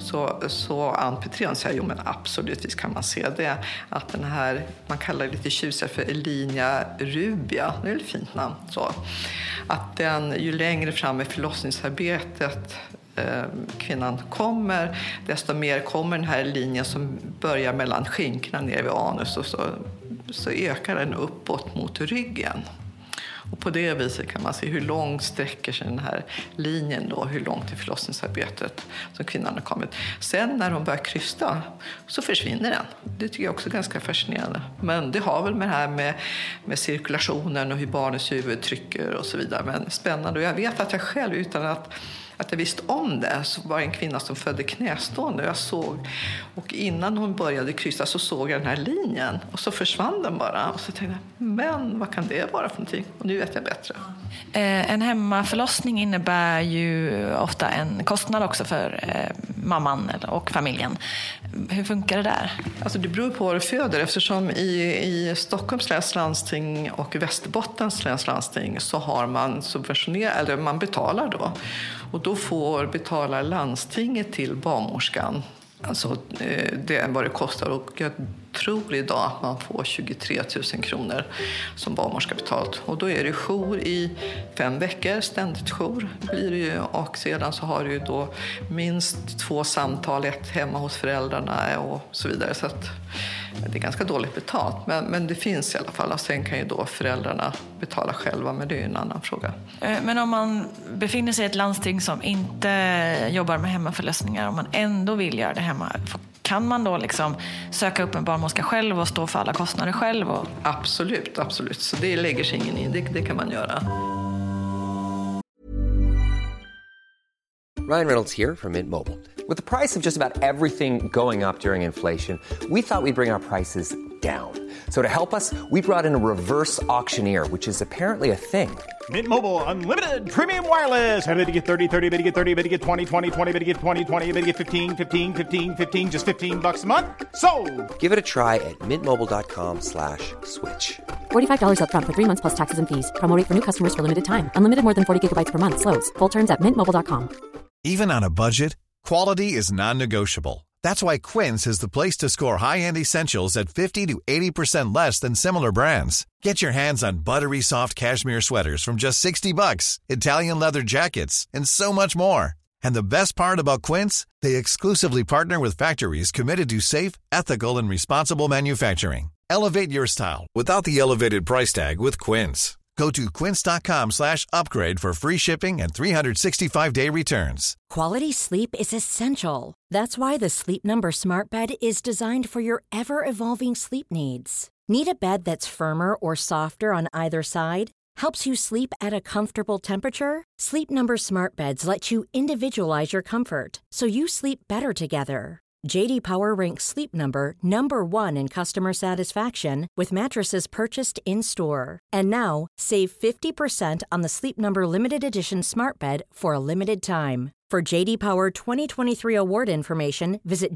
så Ann Petrén säger, jo men absolut, visst kan man se det. Att den här, man kallar det lite tjusigt för Erlinia rubia, det är ett fint namn så. Att den ju längre fram i förlossningsarbetet kvinnan kommer, desto mer kommer den här linjen som börjar mellan skinkorna ner vid anus och så ökar den uppåt mot ryggen. Och på det viset kan man se hur långt sträcker sig den här linjen då, hur långt i förlossningsarbetet som kvinnan har kommit. Sen när hon börjar krysta så försvinner den. Det tycker jag också är ganska fascinerande. Men det har väl med det här med cirkulationen och hur barnets huvud trycker och så vidare. Men spännande. Och jag vet att jag själv utan att jag visste om det så var det en kvinna som födde knästående. Jag såg, och innan hon började kryssa så såg jag den här linjen. Och så försvann den bara. Och så tänkte jag, men vad kan det vara för någonting? Och nu vet jag bättre. En hemmaförlossning innebär ju ofta en kostnad också för mamman och familjen. Hur funkar det där? Alltså det beror på vad du föder. Eftersom i Stockholms läns landsting och Västerbottens läns landsting så har man subventionerat, eller man betalar då. Och då betalar landstinget till barnmorskan. Alltså det är vad det kostar, och jag tror idag att man får 23 000 kronor som barnmorska betalt. Och då är det jour i 5 veckor, ständigt jour blir det ju. Och sedan så har du ju då minst 2 samtal, 1 hemma hos föräldrarna och så vidare. Så att det är ganska dåligt betalt, men det finns i alla fall. Och sen kan ju då föräldrarna betala själva, men det är ju en annan fråga. Men om man befinner sig i ett landsting som inte jobbar med hemmaförlossningar, om man ändå vill göra det hemma, kan man då liksom söka upp en barnmorska själv och stå för alla kostnader själv? Absolut. Så det lägger sig ingen i. Det kan man göra. Ryan Reynolds here from Mint Mobile. With the price of just about everything going up during inflation, we thought we'd bring our prices down. So to help us, we brought in a reverse auctioneer, which is apparently a thing. Mint Mobile Unlimited Premium Wireless. How to get 30, 30, bit to get 30, bit to get 20, 20, 20, bit to get 20, 20, bit to get 15, 15, 15, 15, just $15 a month? Sold! Give it a try at mintmobile.com/switch. $45 up front for 3 months plus taxes and fees. Promo rate for new customers for limited time. Unlimited more than 40 gigabytes per month. Slows full terms at mintmobile.com. Even on a budget, quality is non-negotiable. That's why Quince is the place to score high-end essentials at 50 to 80% less than similar brands. Get your hands on buttery soft cashmere sweaters from just $60, Italian leather jackets, and so much more. And the best part about Quince, they exclusively partner with factories committed to safe, ethical, and responsible manufacturing. Elevate your style without the elevated price tag with Quince. Go to quince.com/upgrade for free shipping and 365-day returns. Quality sleep is essential. That's why the Sleep Number Smart Bed is designed for your ever-evolving sleep needs. Need a bed that's firmer or softer on either side? Helps you sleep at a comfortable temperature? Sleep Number Smart Beds let you individualize your comfort so you sleep better together. J.D. Power ranks Sleep Number #1 in customer satisfaction with mattresses purchased in-store. And now, save 50% on the Sleep Number Limited Edition Smart Bed for a limited time. For J.D. Power 2023 award information, visit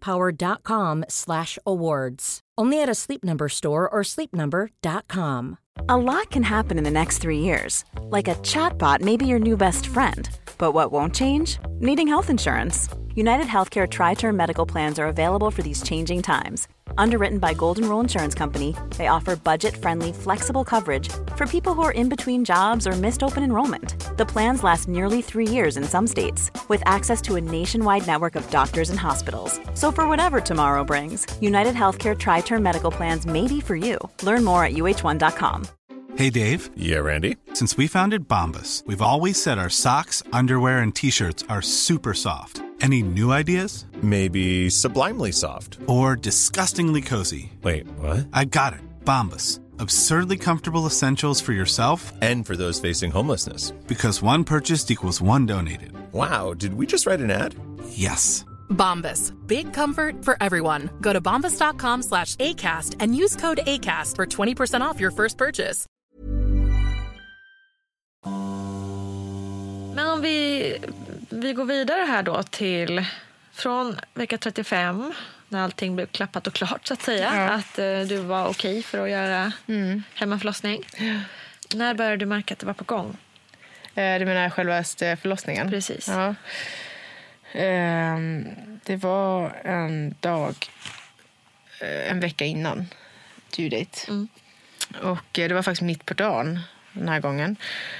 jdpower.com/awards. Only at a Sleep Number store or sleepnumber.com. A lot can happen in the next 3 years. Like a chatbot may be your new best friend. But what won't change? Needing health insurance. United Healthcare Tri-Term Medical Plans are available for these changing times. Underwritten by Golden Rule Insurance Company, they offer budget-friendly, flexible coverage for people who are in between jobs or missed open enrollment. The plans last nearly 3 years in some states, with access to a nationwide network of doctors and hospitals. So for whatever tomorrow brings, United Healthcare Tri-Term Medical Plans may be for you. Learn more at uh1.com. Hey, Dave. Yeah, Randy. Since we founded Bombas, we've always said our socks, underwear, and T-shirts are super soft. Any new ideas? Maybe sublimely soft. Or disgustingly cozy. Wait, what? I got it. Bombas. Absurdly comfortable essentials for yourself and for those facing homelessness. Because one purchased equals one donated. Wow, did we just write an ad? Yes. Bombas. Big comfort for everyone. Go to bombas.com/ACAST and use code ACAST for 20% off your first purchase. Men om vi vi går vidare här då till från vecka 35 när allting blev klappat och klart så att säga. Att du var okej för att göra hemmaförlossning. När började du märka att det var på gång? Du menar själva förlossningen? Precis. Ja. Det var en dag, en vecka innan due date. Och det var faktiskt mitt på dagen den här gången.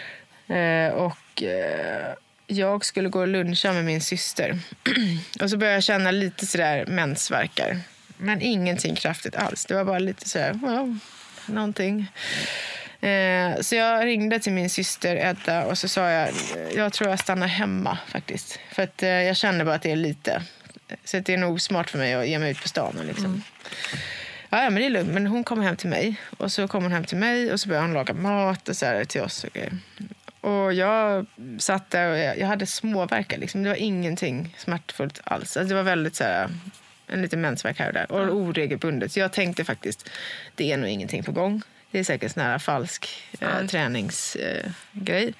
Och jag skulle gå och luncha med min syster. Och så började jag känna lite sådär mensvärkar. Men ingenting kraftigt alls. Det var bara lite sådär, någonting. Så jag ringde till min syster Edda och så sa jag tror jag stannar hemma faktiskt. För att jag känner bara att det är lite. Så att det är nog smart för mig att ge mig ut på stan. Liksom. Ja, men det är lugnt. Men hon kommer hem till mig. Och så kommer hon hem till mig och så börjar hon laga mat och så här till oss. Och jag satt där och jag hade småvärkar. Liksom. Det var ingenting smärtfullt alls. Alltså, det var väldigt så här, en liten mensvärk här och där. Och oregelbundet. Så jag tänkte faktiskt, det är nog ingenting på gång. Det är säkert en sån här falsk träningsgrej.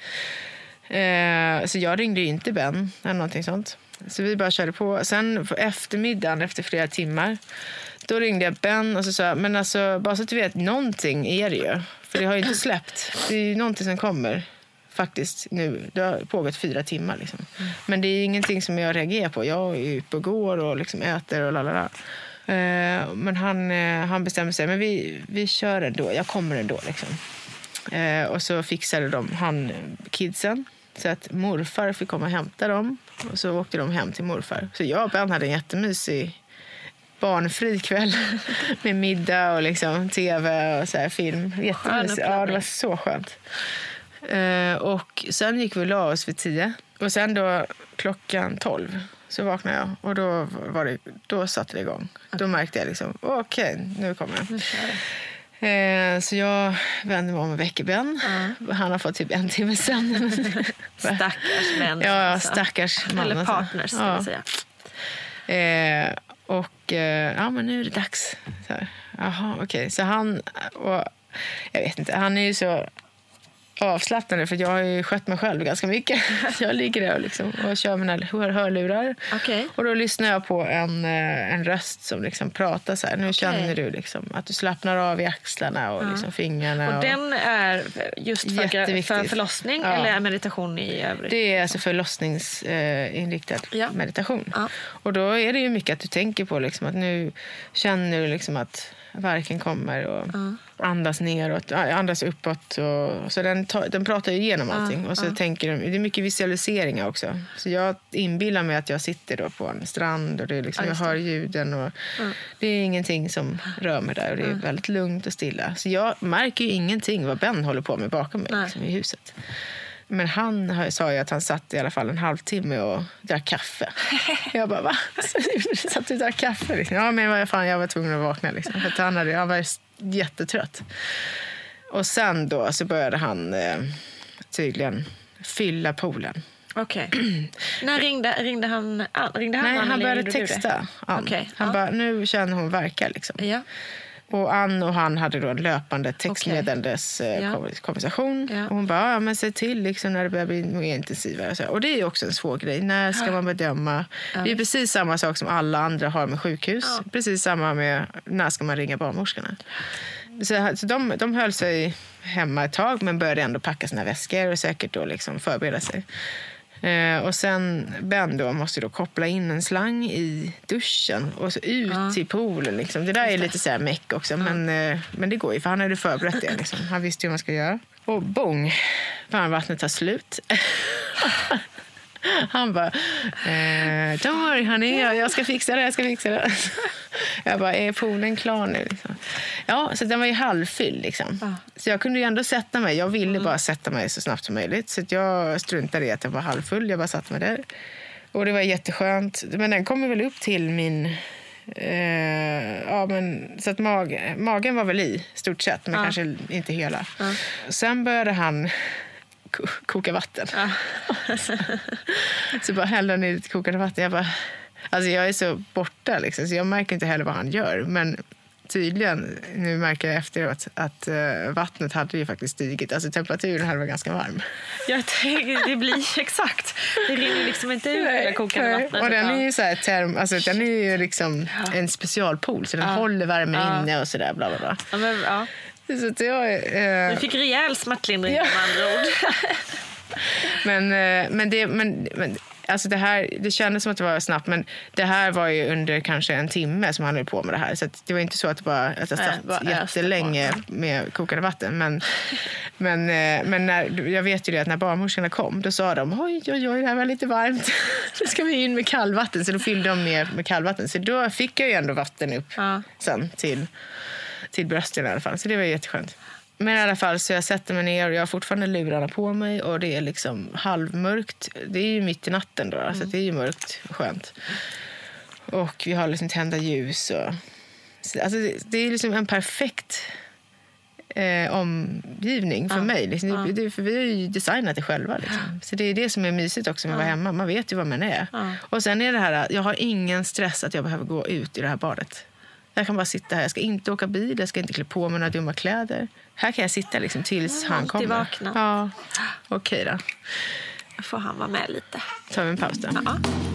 Så jag ringde ju inte Ben eller någonting sånt. Så vi bara körde på. Sen på eftermiddagen, efter flera timmar, då ringde jag Ben och så sa men alltså, bara så att du vet, någonting är det ju. För det har ju inte släppt. Det är ju någonting som kommer faktiskt nu. Det har pågått 4 timmar liksom. Men det är ingenting som jag reagerar på. Jag är ute och går och liksom äter och lalala. Men han bestämde sig, men vi kör ändå, jag kommer ändå liksom. Och så fixade kidsen så att morfar fick komma och hämta dem och så åkte de hem till morfar. Så jag och Ben hade en jättemysig barnfri kväll med middag och liksom tv och så här film. Jättemysigt. Ja, det var så skönt. Och sen gick vi och la oss vid 10 och sen då klockan 12 så vaknade jag och då satte det igång. Då märkte jag liksom, okej, nu kommer jag. Så jag vände mig om och väcker Ben. Han har fått typ 1 timme sen. Stackars vän. Ja, stackars man. Eller partners, ska jag säga. Och ja, men nu är det dags. Så här, jaha, okej. Så han, och jag vet inte, han är ju så avslappnande för jag har ju skött mig själv ganska mycket. Så jag ligger där liksom och kör mina hörlurar. Okay. Och då lyssnar jag på en röst som liksom pratar så här. Nu känner du liksom att du slappnar av i axlarna och liksom fingrarna. Och den är just för förlossning eller är meditation i övrigt? Det är alltså förlossningsinriktad meditation. Och då är det ju mycket att du tänker på liksom att nu känner du liksom att verken kommer och andas neråt, andas uppåt och så den pratar ju igenom allting och så tänker de, det är mycket visualiseringar också. Så jag inbillar mig att jag sitter då på en strand och det är liksom, jag hör ljuden och det är ingenting som rör mig där och det är väldigt lugnt och stilla. Så jag märker ju ingenting vad Ben håller på med bakom mig liksom, i huset. Men han sa ju att han satt i alla fall en halvtimme och drack kaffe. Jag bara, va? Satt du och drack kaffe? Liksom. Ja, men jag var tvungen att vakna. Liksom. För han var jättetrött. Och sen då så började han tydligen fylla poolen. Okej. När ringde han? Nej, han började texta. Okay. Han bara, nu känner hon verka liksom. Ja. Och Ann och han hade då en löpande textmeddelandes konversation. Ja. Och hon bara, men se till liksom, när det börjar bli mer intensivare. Och det är ju också en svår grej. När ska man bedöma? Det är precis samma sak som alla andra har med sjukhus. Precis samma med när ska man ringa barnmorskorna. Så de höll sig hemma ett tag men började ändå packa sina väskor och säkert då liksom förbereda sig. Och sen Ben då måste då koppla in en slang i duschen och så ut till poolen liksom. Det där är lite så här meck också men det går ju för han hade förberett det liksom. Han visste hur man ska göra. Och bong, varmvattnet tar slut. Han bara, don't worry honey, jag ska fixa det. Jag bara, är poolen klar nu? Liksom. Ja, så den var ju halvfylld liksom. Så jag kunde ju ändå sätta mig. Jag ville bara sätta mig så snabbt som möjligt. Så att jag struntade i att den var halvfull. Jag bara satte mig där. Och det var jätteskönt. Men den kom väl upp till min... så att magen var väl i stort sett. Men kanske inte hela. Sen började han... koka vatten. Så bara hällde han i lite kokande vatten. Jag är så borta liksom, så jag märker inte heller vad han gör. Men tydligen, nu märker jag efteråt att vattnet hade ju faktiskt stigit. Alltså temperaturen hade varit ganska varm. Jag tänker, det blir exakt. Det rinner liksom inte ut det kokande vattnet. Och den är ju så här alltså den är ju liksom en specialpool, så den håller värmen inne och sådär, bla bla bla. Ja, men, ja. Så att jag, du fick rejäl smärtlindring med andra ord. men alltså det kändes som att det var snabbt, men det här var ju under kanske en timme som han höll på med det här. Så att det var inte så att jag satt jättelänge med kokande vatten. Men när, jag vet ju det att när barnmorskorna kom, då sa de oj, det här var lite varmt. Nu ska vi in med kallvatten. Så då fyllde de med kallvatten. Så då fick jag ju ändå vatten upp sen till brösten i alla fall. Så det var jätteskönt. Men i alla fall så jag sätter mig ner och jag har fortfarande lurarna på mig och det är liksom halvmörkt. Det är ju mitt i natten då, så det är ju mörkt och skönt. Och vi har liksom tända ljus och alltså det är liksom en perfekt omgivning för mig liksom. För vi har ju designat det själva liksom. Så det är det som är mysigt också med att vara hemma. Man vet ju vad man är. Och sen är det här, jag har ingen stress att jag behöver gå ut i det här badet. Jag kan bara sitta här. Jag ska inte åka bil. Jag ska inte klä på mig några dumma kläder. Här kan jag sitta liksom tills han kommer. Vakna. Ja, okej då. Då får han vara med lite. Tar vi en paus då. Ja.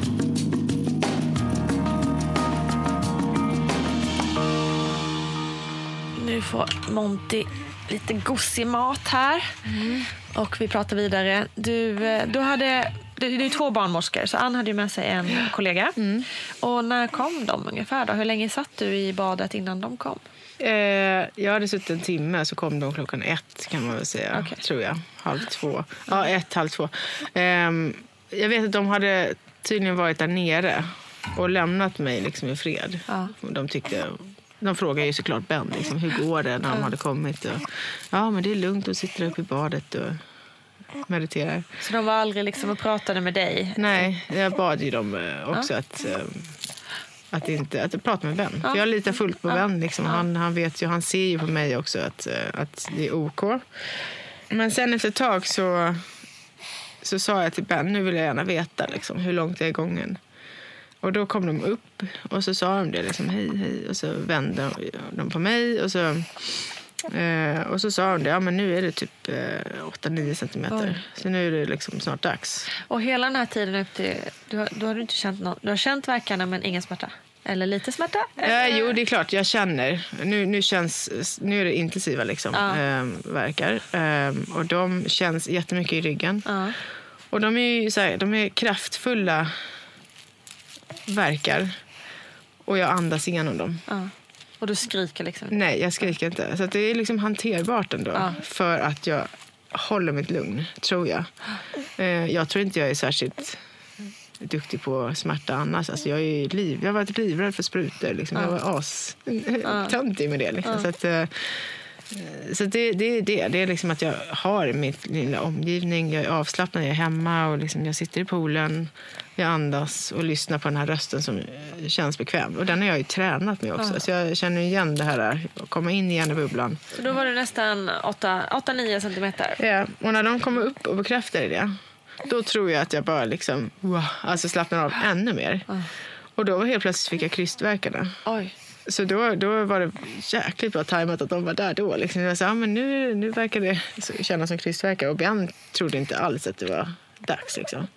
Nu får Monty lite gossig mat här. Och vi pratar vidare. Du är 2 barnmorskor, så Ann hade ju med sig en kollega. Och när kom de ungefär då? Hur länge satt du i badet innan de kom? Jag hade suttit en timme, så kom de 1:00 kan man väl säga, tror jag. 1:30. Ja, 1:30. Jag vet att de hade tydligen varit där nere och lämnat mig liksom i fred. De frågade ju såklart Ben liksom, hur går det när de hade kommit. Och, ja, men det är lugnt att sitta uppe i badet och mediterar. Så de var aldrig liksom och pratade med dig? Nej, jag bad ju dem också att prata med Ben. För jag litar fullt på Ben liksom. Han vet ju, han ser ju på mig också att det är OK. Men sen efter ett tag så sa jag till Ben, nu vill jag gärna veta liksom, hur långt det är gången. Och då kom de upp och så sa de det liksom, hej. Och så vände de på mig och så sa de det, ja men nu är det typ 8-9 centimeter. Så nu är det liksom snart dags. Och hela den här tiden upp till, då har du inte känt något, du har känt verkarna men ingen smärta? Eller lite smärta? Jo, det är klart, jag känner. Nu är det intensiva liksom, verkar. Och de känns jättemycket i ryggen. Och de är ju så här, de är kraftfulla verkar. Och jag andas igenom dem. Och du skriker liksom? Nej, jag skriker inte. Så att det är liksom hanterbart ändå. För att jag håller mitt lugn, tror jag. Jag tror inte jag är särskilt duktig på smärta annars. Alltså jag har varit livrädd för sprutor. Liksom. Jag var töntig med det. Liksom. Så det är det. Det är liksom att jag har mitt lilla omgivning. Jag är avslappnad, jag är hemma och liksom jag sitter i poolen. Jag andas och lyssnar på den här rösten som känns bekväm. Och den har jag ju tränat med också. Så jag känner igen det här att komma in igen i bubblan. Så då var det nästan 8-9 centimeter. Ja, och när de kommer upp och bekräftar det, då tror jag att jag bara liksom, alltså slappnar av ännu mer. Och då helt plötsligt fick jag krystvärkarna. Oj. Så då var det jäkligt bra tajmat att de var där då. Liksom. Jag sa, men nu verkar det kännas som krystvärkar. Och Björn trodde inte alls att det var dags. Liksom.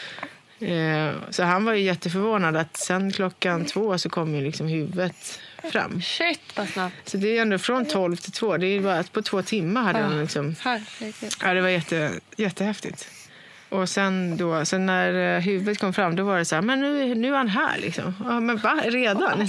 Så han var ju jätteförvånad att sen 2:00 så kom ju liksom huvudet fram. Shit, vad snabbt. Så det är ändå från 12 till 2. Det är bara att på 2 timmar hade han liksom... Ja, det var jättehäftigt. Och sen när huvudet kom fram, då var det så här, men nu är han här liksom. Ja, men va? Redan?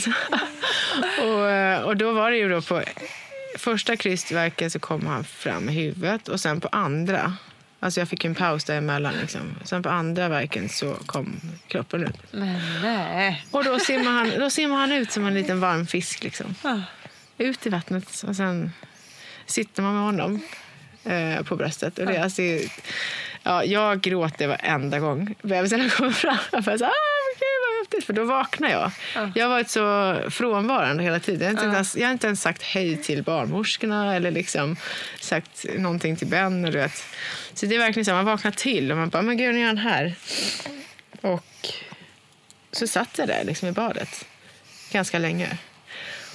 och då var det ju då på första krystverken så kom han fram med huvudet och sen på andra, alltså jag fick en paus däremellan liksom. Sen på andra verken så kom kroppen ut. Men nej. Och då simmar han ut som en liten varm fisk liksom. Ut i vattnet och sen sitter man med honom på bröstet. Och det alltså... Ja, jag gråter varenda gång bebisen kommer fram. Jag bara så, okej, vad häftigt. För då vaknar jag. Jag har varit så frånvarande hela tiden. Jag har inte ens sagt hej till barnmorskorna eller liksom sagt någonting till Ben. Och vet. Så det är verkligen så, man vaknar till och man bara, men gud, nu är han här. Och så satt jag där liksom i badet ganska länge.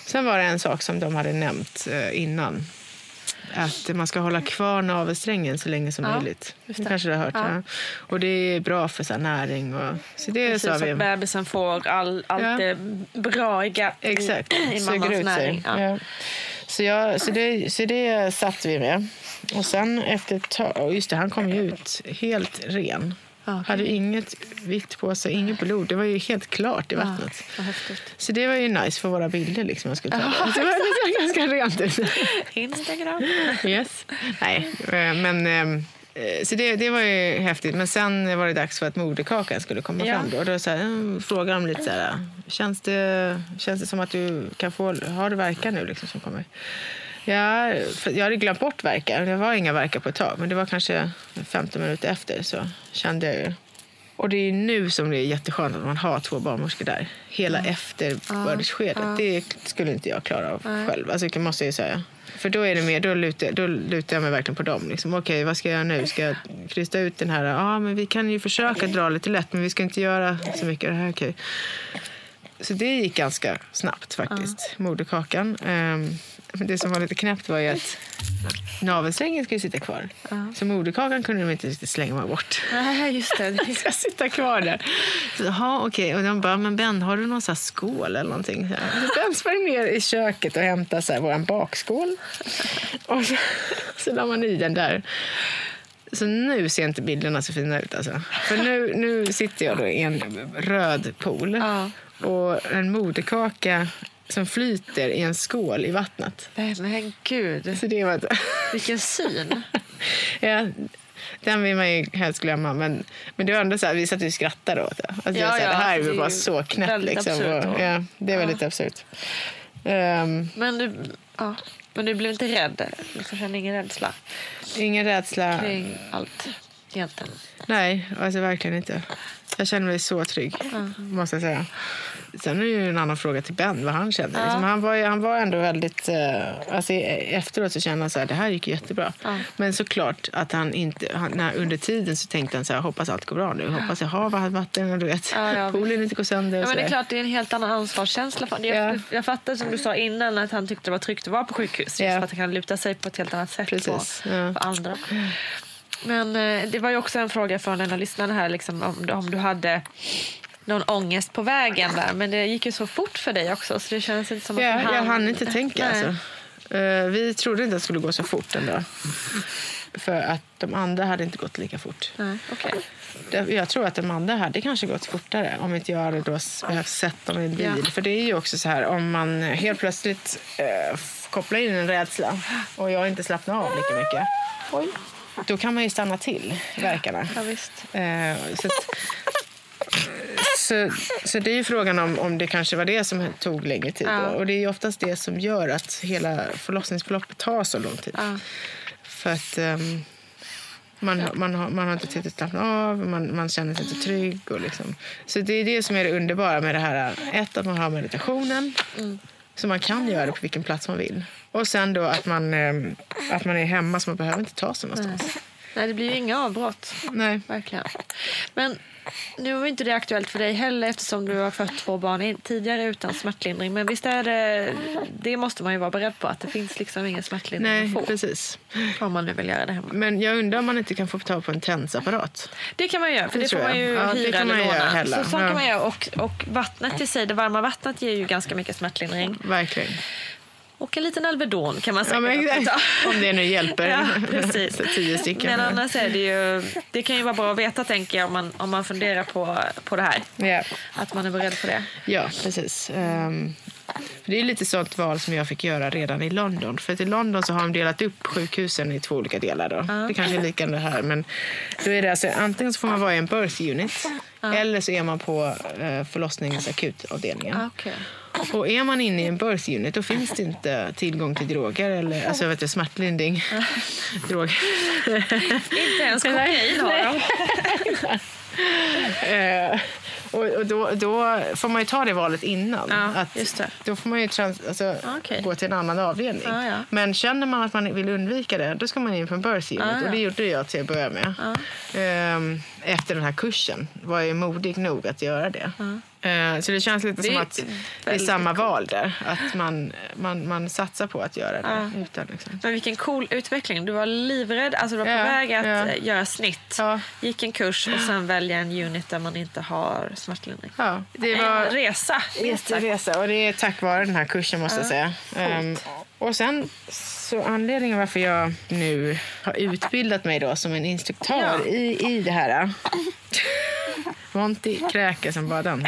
Sen var det en sak som de hade nämnt innan. Att man ska hålla kvar navelsträngen så länge som möjligt. Det kanske du har hört. Ja. Och det är bra för så här, näring. Och, så det precis, sa vi. att bebisen får allt det braiga i mammas näring. Ja. Så det satt vi med. Och sen efter ett tag, just det, han kom ju ut helt ren. Okay. Hade inget vitt på sig, inget blod. Det var ju helt klart i vattnet. Så det var ju nice för våra bilder liksom. Jag skulle ta det. Det var ganska rent ut. Instagram. Yes. Nej, men så det var ju häftigt. Men sen var det dags för att moderkakan skulle komma fram då. Och då frågade de lite så här, känns det som att du kan har du verkar nu liksom som kommer? Ja, jag hade glömt bort verkar. Det var inga verkar på ett tag. Men det var kanske 15 minuter efter så kände jag ju. Och det är nu som det är jätteskönt att man har 2 barnmorskor där. Hela efterbördsskedet. Det skulle inte jag klara av själv. Alltså det måste jag säga. För då är det mer, då lutar jag mig verkligen på dem. Liksom, okej, vad ska jag göra nu? Ska jag krysta ut den här? Men vi kan ju försöka dra lite lätt. Men vi ska inte göra så mycket det här. Okej. Så det gick ganska snabbt faktiskt. Moderkakan. Det som var lite knäppt var ju att navelsträngen skulle sitta kvar. Så moderkakan kunde de inte riktigt slänga mig bort. Nej, just det. Det ska sitta kvar där. Så, okej. Och de bara, men Ben, har du någon sån här skål eller någonting? Så Ben sprang ner i köket och hämtade så här våran bakskål. Och så la man i den där. Så nu ser inte bilderna så fina ut alltså. För nu sitter jag då i en röd pool. Och en moderkaka som flyter i en skål i vattnet. Men gud. Så det var vilken syn. Ja, den vill man ju helst glömma. Men det var ändå så här, vi satt och skrattade åt det. Alltså, det här är ju bara så knäppt. Liksom. Och, det är väldigt absurt. Men du blev inte rädd? Du kände ingen rädsla? Ingen rädsla. Kring allt egentligen? Nej, alltså verkligen inte. Jag känner mig så trygg, måste jag säga. Sen är det ju en annan fråga till Ben, vad han känner. Liksom, han var ändå väldigt... alltså, efteråt så kände han så här, det här gick jättebra. Men såklart att han inte... under tiden så tänkte han så här, hoppas allt går bra nu. Hoppas jag har vatten och du vet, poolen inte går sönder. Men det är klart, det är en helt annan ansvarskänsla. Jag fattar som du sa innan att han tyckte det var tryggt att vara på sjukhus. Just för att han kan luta sig på ett helt annat sätt på andra. Men det var ju också en fråga från en av lyssnarna här liksom, om du hade någon ångest på vägen där. Men det gick ju så fort för dig också. Så det känns inte som att jag hann inte tänka alltså. Vi trodde inte att det skulle gå så fort ändå. För att de andra hade inte gått lika fort. Jag tror att de andra hade kanske gått fortare. Om inte jag hade då sett dem i en bil. För det är ju också så här, om man helt plötsligt kopplar in en rädsla. Och jag inte slappnar av lika mycket. Då kan man ju stanna till verkarna. Ja, visst. Så det är ju frågan om det kanske var det som tog längre tid. Och det är ju oftast det som gör att hela förlossningsförloppet tar så lång tid. För att man har inte tid att slappna av, man känner sig inte trygg. Och liksom. Så det är det som är det underbara med det här. Att man har meditationen. Så man kan göra det på vilken plats man vill. Och sen då att man är hemma, så man behöver inte ta sig någonstans. Nej, det blir ju inga avbrott. Nej. Verkligen. Men nu var inte det aktuellt för dig heller eftersom du har fött 2 barn tidigare utan smärtlindring. Men visst är det måste man ju vara beredd på att det finns liksom ingen smärtlindring att få. Nej, precis. Om man nu vill göra det hemma. Men jag undrar om man inte kan få ta på en tensapparat. Det kan man göra, för det får man ju hyra eller låna. Så kan man göra. Och vattnet i sig, det varma vattnet ger ju ganska mycket smärtlindring. Verkligen. Och en liten Alvedon kan man säga. Om det nu hjälper. Ja, precis. 10 stycken. Men annars är det ju... Det kan ju vara bra att veta, tänker jag, om man funderar på det här. Yeah. Att man är beredd på det. Ja, precis. Det är lite sånt val som jag fick göra redan i London. För att i London så har de delat upp sjukhusen i 2 olika delar. Då. Det kanske är likande här. Men då är det alltså, antingen så får man vara i en birth unit. Eller så är man på förlossningsakutavdelningen. Och är man inne i en birth unit, då finns det inte tillgång till droger eller alltså smärtlindring. Droger. Inte ens kokain har de. Och då får man ju ta det valet innan. Just det. Då får man ju gå till en annan avdelning. Men känner man att man vill undvika det, då ska man in på en birth unit. Och det gjorde jag till att börja med. Efter den här kursen var jag modig nog att göra det. Så det känns lite som att det är samma val där. Att man satsar på att göra det. Utan, liksom. Men vilken cool utveckling. Du var livrädd, alltså du var på väg att göra snitt. Gick en kurs och sen välja en unit där man inte har smärtlindring. Ja, det var en resa. Jätteresa, och det är tack vare den här kursen måste jag säga. Och sen så anledningen varför jag nu har utbildat mig då som en instruktör i det här. Monty kräker som bara den.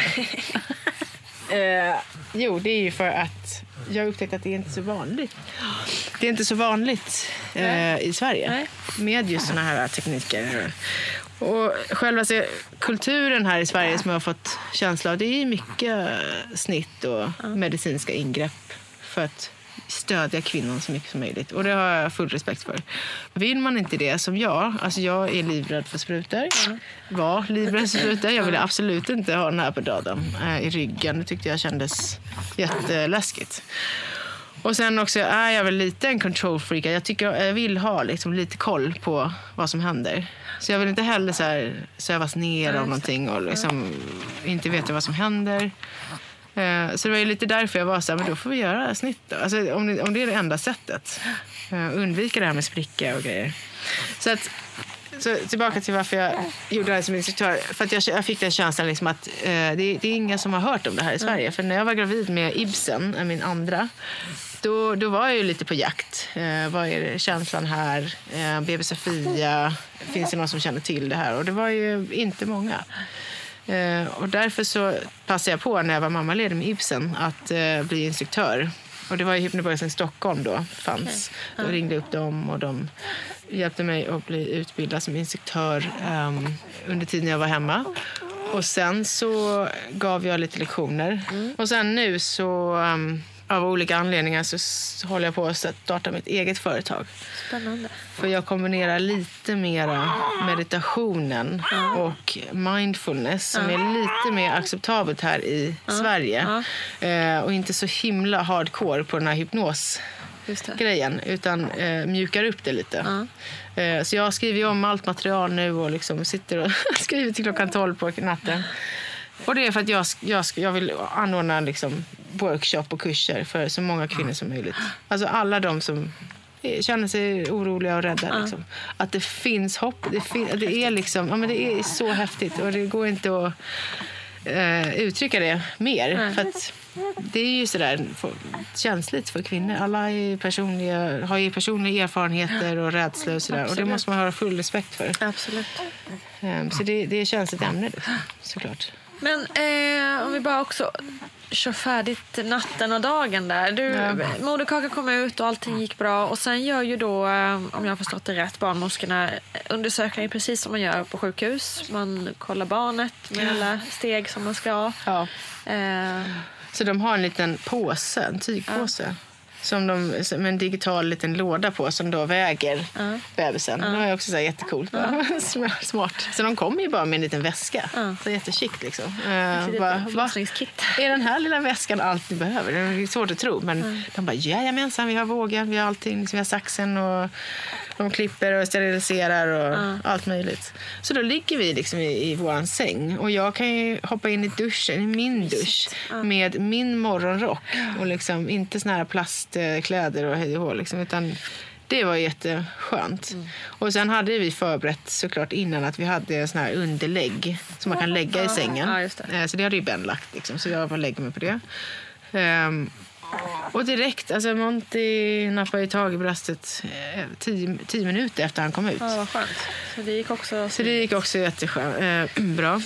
Jo, det är ju för att jag har upptäckt att det är inte så vanligt. Det är inte så vanligt i Sverige med just såna här tekniker. Och själva kulturen här i Sverige som jag har fått känsla av, det är mycket snitt och medicinska ingrepp för att stödja kvinnan så mycket som möjligt. Och det har jag full respekt för. Vill man inte det som jag, alltså jag är livrädd för sprutor. Var livrädd för sprutor. Jag ville absolut inte ha den här pedaden i ryggen. Det tyckte jag kändes jätteläskigt. Och sen också är jag väl lite en control freak. Jag vill ha liksom lite koll på vad som händer. Så jag vill inte heller så här sövas ner av någonting och liksom inte veta vad som händer. Så det var ju lite därför jag var så här, men då får vi göra snitt då. Alltså, om det är det enda sättet. Undvika det här med spricka och grejer. Så tillbaka till varför jag gjorde det här som instruktör. För att jag fick den känslan liksom att det är ingen som har hört om det här i Sverige. För när jag var gravid med Ibsen, min andra, då var jag ju lite på jakt. Vad är känslan här? BB Sofia, finns det någon som känner till det här? Och det var ju inte många. Och därför så passade jag på när jag var mammaledig med Ibsen att bli instruktör. Och det var i Hypnobörsen i Stockholm då fanns. Då ringde jag upp dem och de hjälpte mig att bli utbildad som instruktör under tiden jag var hemma. Och sen så gav jag lite lektioner. Och sen nu så av olika anledningar så håller jag på att starta mitt eget företag. Spännande. För jag kombinerar lite mera meditationen och mindfulness som är lite mer acceptabelt här i Sverige. Och inte så himla hardcore på den här hypnosgrejen utan mjukar upp det lite. Så jag skriver ju om allt material nu och liksom sitter och skriver till 12 på natten. Och det är för att jag vill anordna liksom workshop och kurser för så många kvinnor som möjligt. Alltså alla de som känner sig oroliga och rädda. Liksom. Att det finns hopp. Det är liksom, men det är så häftigt och det går inte att uttrycka det mer. För att det är ju sådär känsligt för kvinnor. Alla har ju personliga erfarenheter och rädsla och sådär. Och det måste man ha full respekt för. Absolut. Så det känns ett ämne såklart. Men om vi bara också kör färdigt natten och dagen där. Moderkakan kom ut och allting gick bra. Och sen gör ju då, om jag har förstått det rätt, barnmorskorna undersökningar precis som man gör på sjukhus. Man kollar barnet med alla steg som man ska ha. Ja. Så de har en liten påse, en tygpåse. Med en digital liten låda på som då väger bebisen. Det är också så här jättecoolt. Smart. Så de kommer ju bara med en liten väska. Så jättechikt liksom. Är den här lilla väskan allt ni behöver? Det är svårt att tro. Men de bara, jajamensan, vi har vågen, vi har allting. Liksom, vi har saxen och de klipper och steriliserar och allt möjligt. Så då ligger vi liksom i våran säng. Och jag kan ju hoppa in i duschen, i min dusch. Med min morgonrock. Och liksom inte såna här plastkläder och hej och hå, liksom, utan det var jätteskönt. Och sen hade vi förberett såklart innan att vi hade sån här underlägg som man kan lägga i sängen. Så det hade ju Ben lagt liksom, så jag bara lägger mig på det. Och direkt, alltså Monty nappade tag i bröstet 10 minuter efter han kom ut. Ja, vad skönt. Så det gick också bra.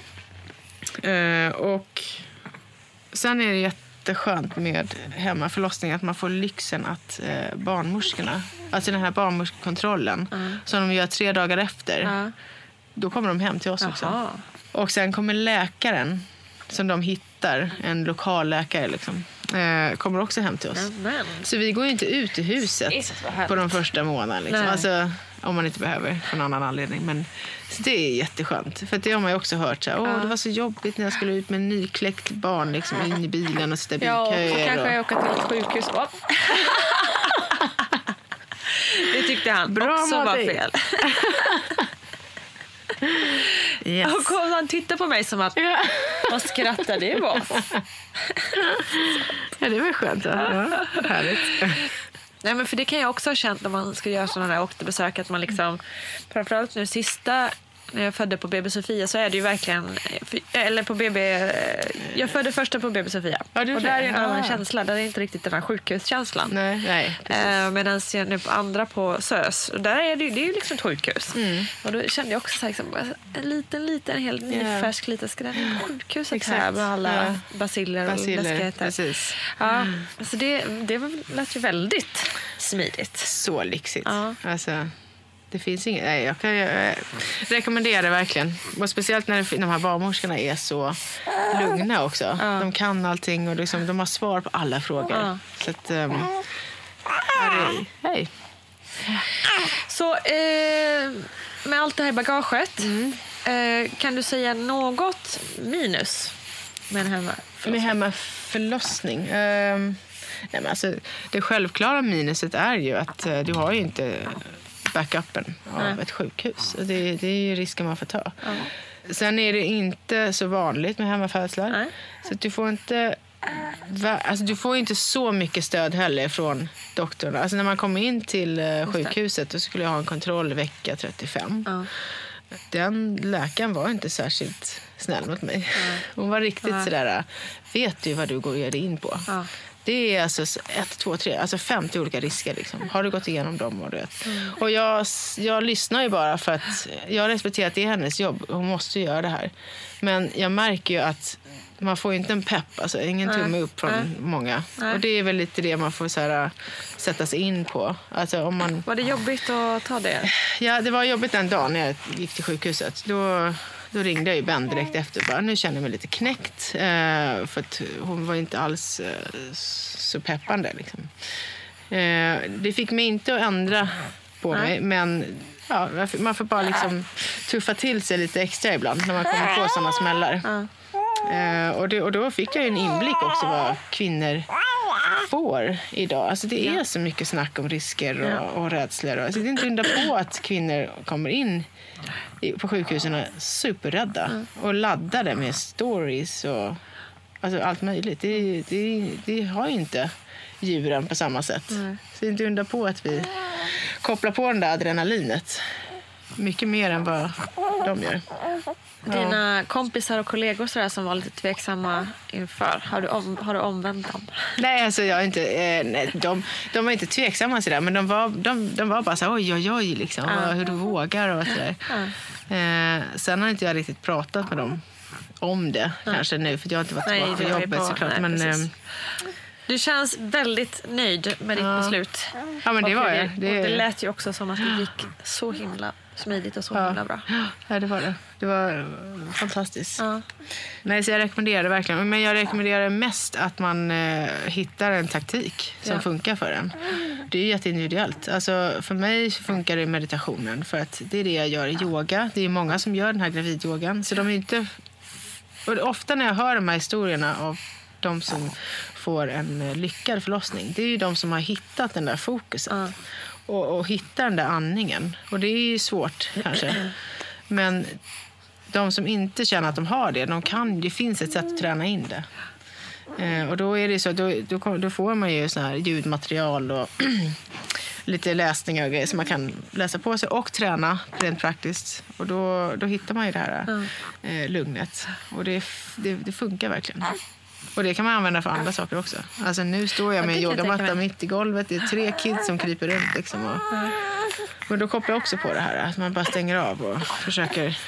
Och sen är det jätteskönt med hemmaförlossning att man får lyxen att barnmorskorna, alltså den här barnmorskekontrollen som de gör 3 dagar efter, då kommer de hem till oss också. Och sen kommer läkaren som de hittar, en lokal läkare liksom, kommer också hem till oss. Så vi går ju inte ut i huset på de första månaderna liksom. Alltså, om man inte behöver för någon annan anledning. Men så det är jätteskönt. För det har man ju också hört så här, det var så jobbigt när jag skulle ut med en nykläckt barn liksom, in i bilen och sitta bilköer. Ja, kanske jag åker till ett sjukhus. Det tyckte han bra också var fel. Yes. Och han tittade på mig som att och skrattade i oss. Ja, det var skönt. Ja, härligt. Nej, men för det kan jag också ha känt när man ska göra sådana där återbesök, att man liksom, framförallt nu sista, när jag födde på BB Sofia, så är det ju verkligen, eller på BB, jag födde första på BB Sofia. Ja, och där är en annan känsla, där är inte riktigt den här sjukhuskänslan. Nej, medan jag nu på andra på SÖS, och där är det är ju liksom ett sjukhus. Och då kände jag också så här, liksom, en liten helt nyfärsk liten skräm på sjukhuset. Exakt. Här med alla basiller och läskigheter. Precis. Ja, alltså det lät ju väldigt smidigt. Så lyxigt. Ja. Alltså, det finns inget. Nej, jag kan rekommendera det verkligen. Och speciellt när de här barnmorskorna är så lugna också. Ja. De kan allting och liksom, de har svar på alla frågor. Ja. Så att, hej. Så med allt det här bagaget, kan du säga något minus med hemmaförlossning? Nej, men alltså, det självklara minuset är ju att du har ju inte backupen av ett sjukhus. Det är ju risken man får ta. Sen är det inte så vanligt med hemmafödslar. Så att du får inte så mycket stöd heller från doktorn. Alltså när man kommer in till sjukhuset, då skulle jag ha en kontroll vecka 35. Den läkaren var inte särskilt snäll mot mig. Hon var riktigt sådär, vet du vad du går och gör dig in på? Det är alltså 1, 2, 3, alltså 50 olika risker liksom. Har du gått igenom dem? Och jag lyssnar ju bara för att jag respekterar att det är hennes jobb. Hon måste göra det här. Men jag märker ju att man får inte en pepp, alltså ingen tumme upp från många. Och det är väl lite det man får så här, sätta sig in på. Alltså, om man... Var det jobbigt att ta det? Ja, det var jobbigt en dag när jag gick till sjukhuset. Då ringde jag ju Ben direkt efter och bara, nu känner jag mig lite knäckt. För att hon var inte alls så peppande. Liksom. Det fick mig inte att ändra på mig, men ja, man får bara liksom tuffa till sig lite extra ibland när man kommer på sådana smällar. Och då fick jag ju en inblick också vad kvinnor får idag. Alltså det är så mycket snack om risker och rädslor. Alltså det är inte undra på att kvinnor kommer in på sjukhusen superrädda och laddade med stories och alltså allt möjligt. Det har ju inte djuren på samma sätt. Så det är inte undra på att vi kopplar på den där adrenalinet mycket mer än vad de gör. Dina kompisar och kollegor sådär, som var lite tveksamma inför, har du omvänt dem? Nej, alltså jag inte, nej, de var inte tveksamma sådär, men de var bara så oj liksom, hur du vågar och sådär. Sen har inte jag riktigt pratat med dem om det kanske nu, för jag har inte varit tillbaka på jobbet såklart. Men du känns väldigt nöjd med ditt beslut. Ja, men det var jag. Det lät ju också som att det gick så himla smidigt och så himla bra. Ja, det var det. Det var fantastiskt. Nej, så jag rekommenderar det verkligen. Men jag rekommenderar mest att man hittar en taktik som funkar för en. Det är jätteindividuellt. Alltså, för mig funkar det meditationen, för att det är det jag gör i yoga. Det är många som gör den här gravidyogan. Så de är inte... Och ofta när jag hör de här historierna av de som får en lyckad förlossning, det är ju de som har hittat den där fokuset. Och hitta den där andningen. Och det är ju svårt kanske. Men de som inte känner att de har det, det finns ett sätt att träna in det. Och då är det så, då får man ju sån här ljudmaterial och lite läsningar och grejer som man kan läsa på sig och träna rent praktiskt. Och då hittar man ju det här lugnet. Och det funkar verkligen. Och det kan man använda för andra saker också. Alltså nu står jag med en yogamatta mitt i golvet. Det är 3 kids som kryper runt liksom. Och då kopplar jag också på det här. Att man bara stänger av och försöker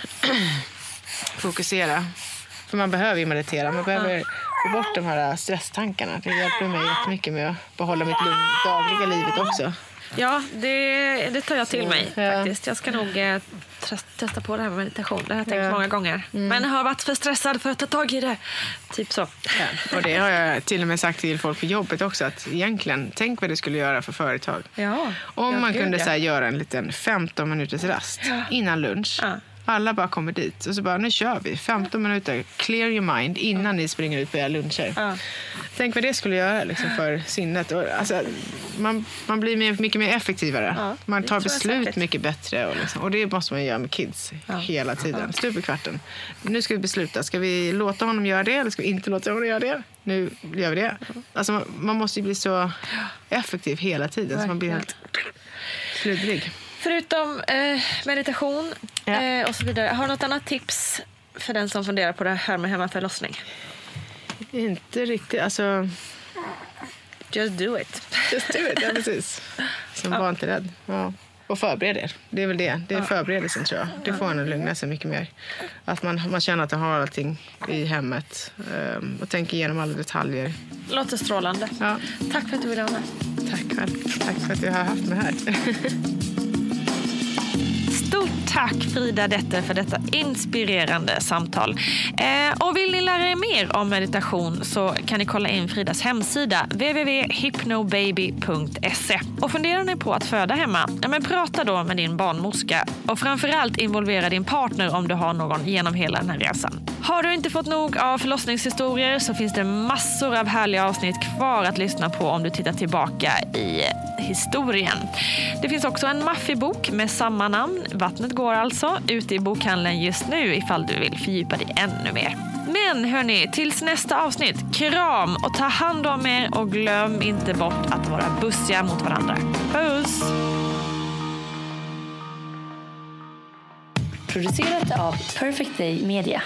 fokusera. För man behöver ju meditera. Man behöver få bort de här stresstankarna. Det hjälper mig jättemycket med att behålla mitt dagliga livet också. Ja, det tar jag till mig faktiskt. Jag ska nog testa på det här med meditation. Det har jag tänkt många gånger. Men jag har varit för stressad för att ta tag i det. Typ så. Ja, och det har jag till och med sagt till folk på jobbet också. Att egentligen, tänk vad det skulle göra för företag. Om man kunde så här, göra en liten 15 minuters rast innan lunch. Alla bara kommer dit. Och så bara, nu kör vi. 15 minuter, clear your mind innan ni springer ut på era luncher. Ja. Tänk vad det skulle göra liksom, för sinnet. Och, alltså, man blir mycket mer effektivare. Ja, man tar beslut mycket bättre. Och det måste man göra med kids hela tiden. Stup i kvarten. Nu ska vi besluta. Ska vi låta honom göra det eller ska vi inte låta honom göra det? Nu gör vi det. Alltså, man måste ju bli så effektiv hela tiden. Så man blir helt sludrig. Förutom meditation och så vidare, har du något annat tips för den som funderar på det här med hemmaförlossning? Inte riktigt, alltså... Just do it. Just do it, ja precis. Som var inte rädd. Ja. Och förbereder, det är väl det. Det är förberedelsen tror jag. Det får en att lugna sig mycket mer. Att man känner att man har allting i hemmet. Och tänker igenom alla detaljer. Låter strålande. Ja. Tack för att du ville vara med. Tack själv. Tack för att du har haft mig här. Stort tack Frida Detter för detta inspirerande samtal. Och vill ni lära er mer om meditation så kan ni kolla in Fridas hemsida www.hypnobaby.se. Och funderar ni på att föda hemma? Ja, men prata då med din barnmorska och framförallt involvera din partner om du har någon genom hela den här resan. Har du inte fått nog av förlossningshistorier så finns det massor av härliga avsnitt kvar att lyssna på om du tittar tillbaka i historien. Det finns också en maffig bok med samma namn, Vattnet går alltså, ute i bokhandeln just nu ifall du vill fördjupa dig ännu mer. Men hörni, tills nästa avsnitt, kram och ta hand om er och glöm inte bort att vara bussiga mot varandra. Puss! Producerat av Perfect Day Media.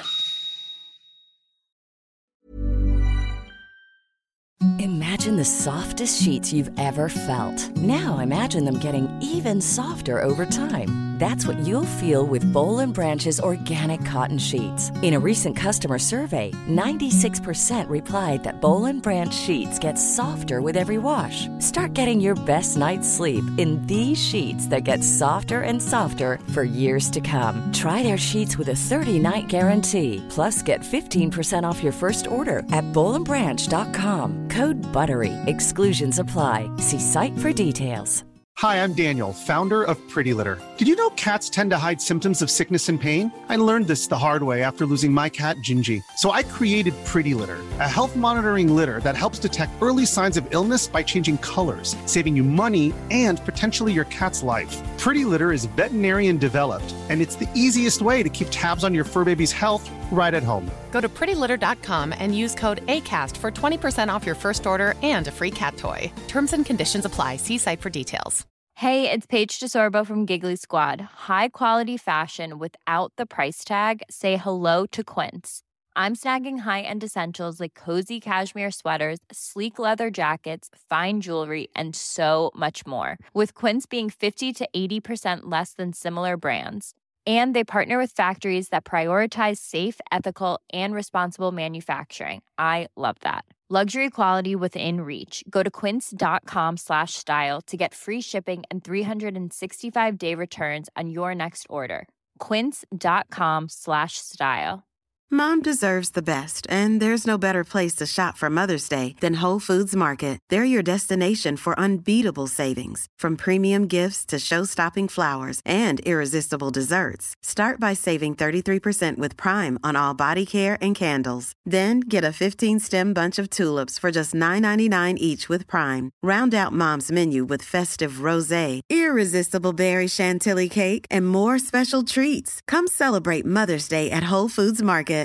Imagine the softest sheets you've ever felt. Now imagine them getting even softer over time. That's what you'll feel with Boll & Branch's organic cotton sheets. In a recent customer survey, 96% replied that Boll & Branch sheets get softer with every wash. Start getting your best night's sleep in these sheets that get softer and softer for years to come. Try their sheets with a 30-night guarantee. Plus, get 15% off your first order at bollandbranch.com. Code BUTTERY. Exclusions apply. See site for details. Hi, I'm Daniel, founder of Pretty Litter. Did you know cats tend to hide symptoms of sickness and pain? I learned this the hard way after losing my cat, Gingy. So I created Pretty Litter, a health monitoring litter that helps detect early signs of illness by changing colors, saving you money and potentially your cat's life. Pretty Litter is veterinarian developed, and it's the easiest way to keep tabs on your fur baby's health right at home. Go to prettylitter.com and use code ACAST for 20% off your first order and a free cat toy. Terms and conditions apply. See site for details. Hey, it's Paige DeSorbo from Giggly Squad. High quality fashion without the price tag. Say hello to Quince. I'm snagging high-end essentials like cozy cashmere sweaters, sleek leather jackets, fine jewelry, and so much more. With Quince being 50 to 80% less than similar brands. And they partner with factories that prioritize safe, ethical, and responsible manufacturing. I love that. Luxury quality within reach. Go to quince.com/style to get free shipping and 365-day returns on your next order. Quince.com/style. Mom deserves the best, and there's no better place to shop for Mother's Day than Whole Foods Market. They're your destination for unbeatable savings, from premium gifts to show-stopping flowers and irresistible desserts. Start by saving 33% with Prime on all body care and candles. Then get a 15-stem bunch of tulips for just $9.99 each with Prime. Round out Mom's menu with festive rosé, irresistible berry chantilly cake, and more special treats. Come celebrate Mother's Day at Whole Foods Market.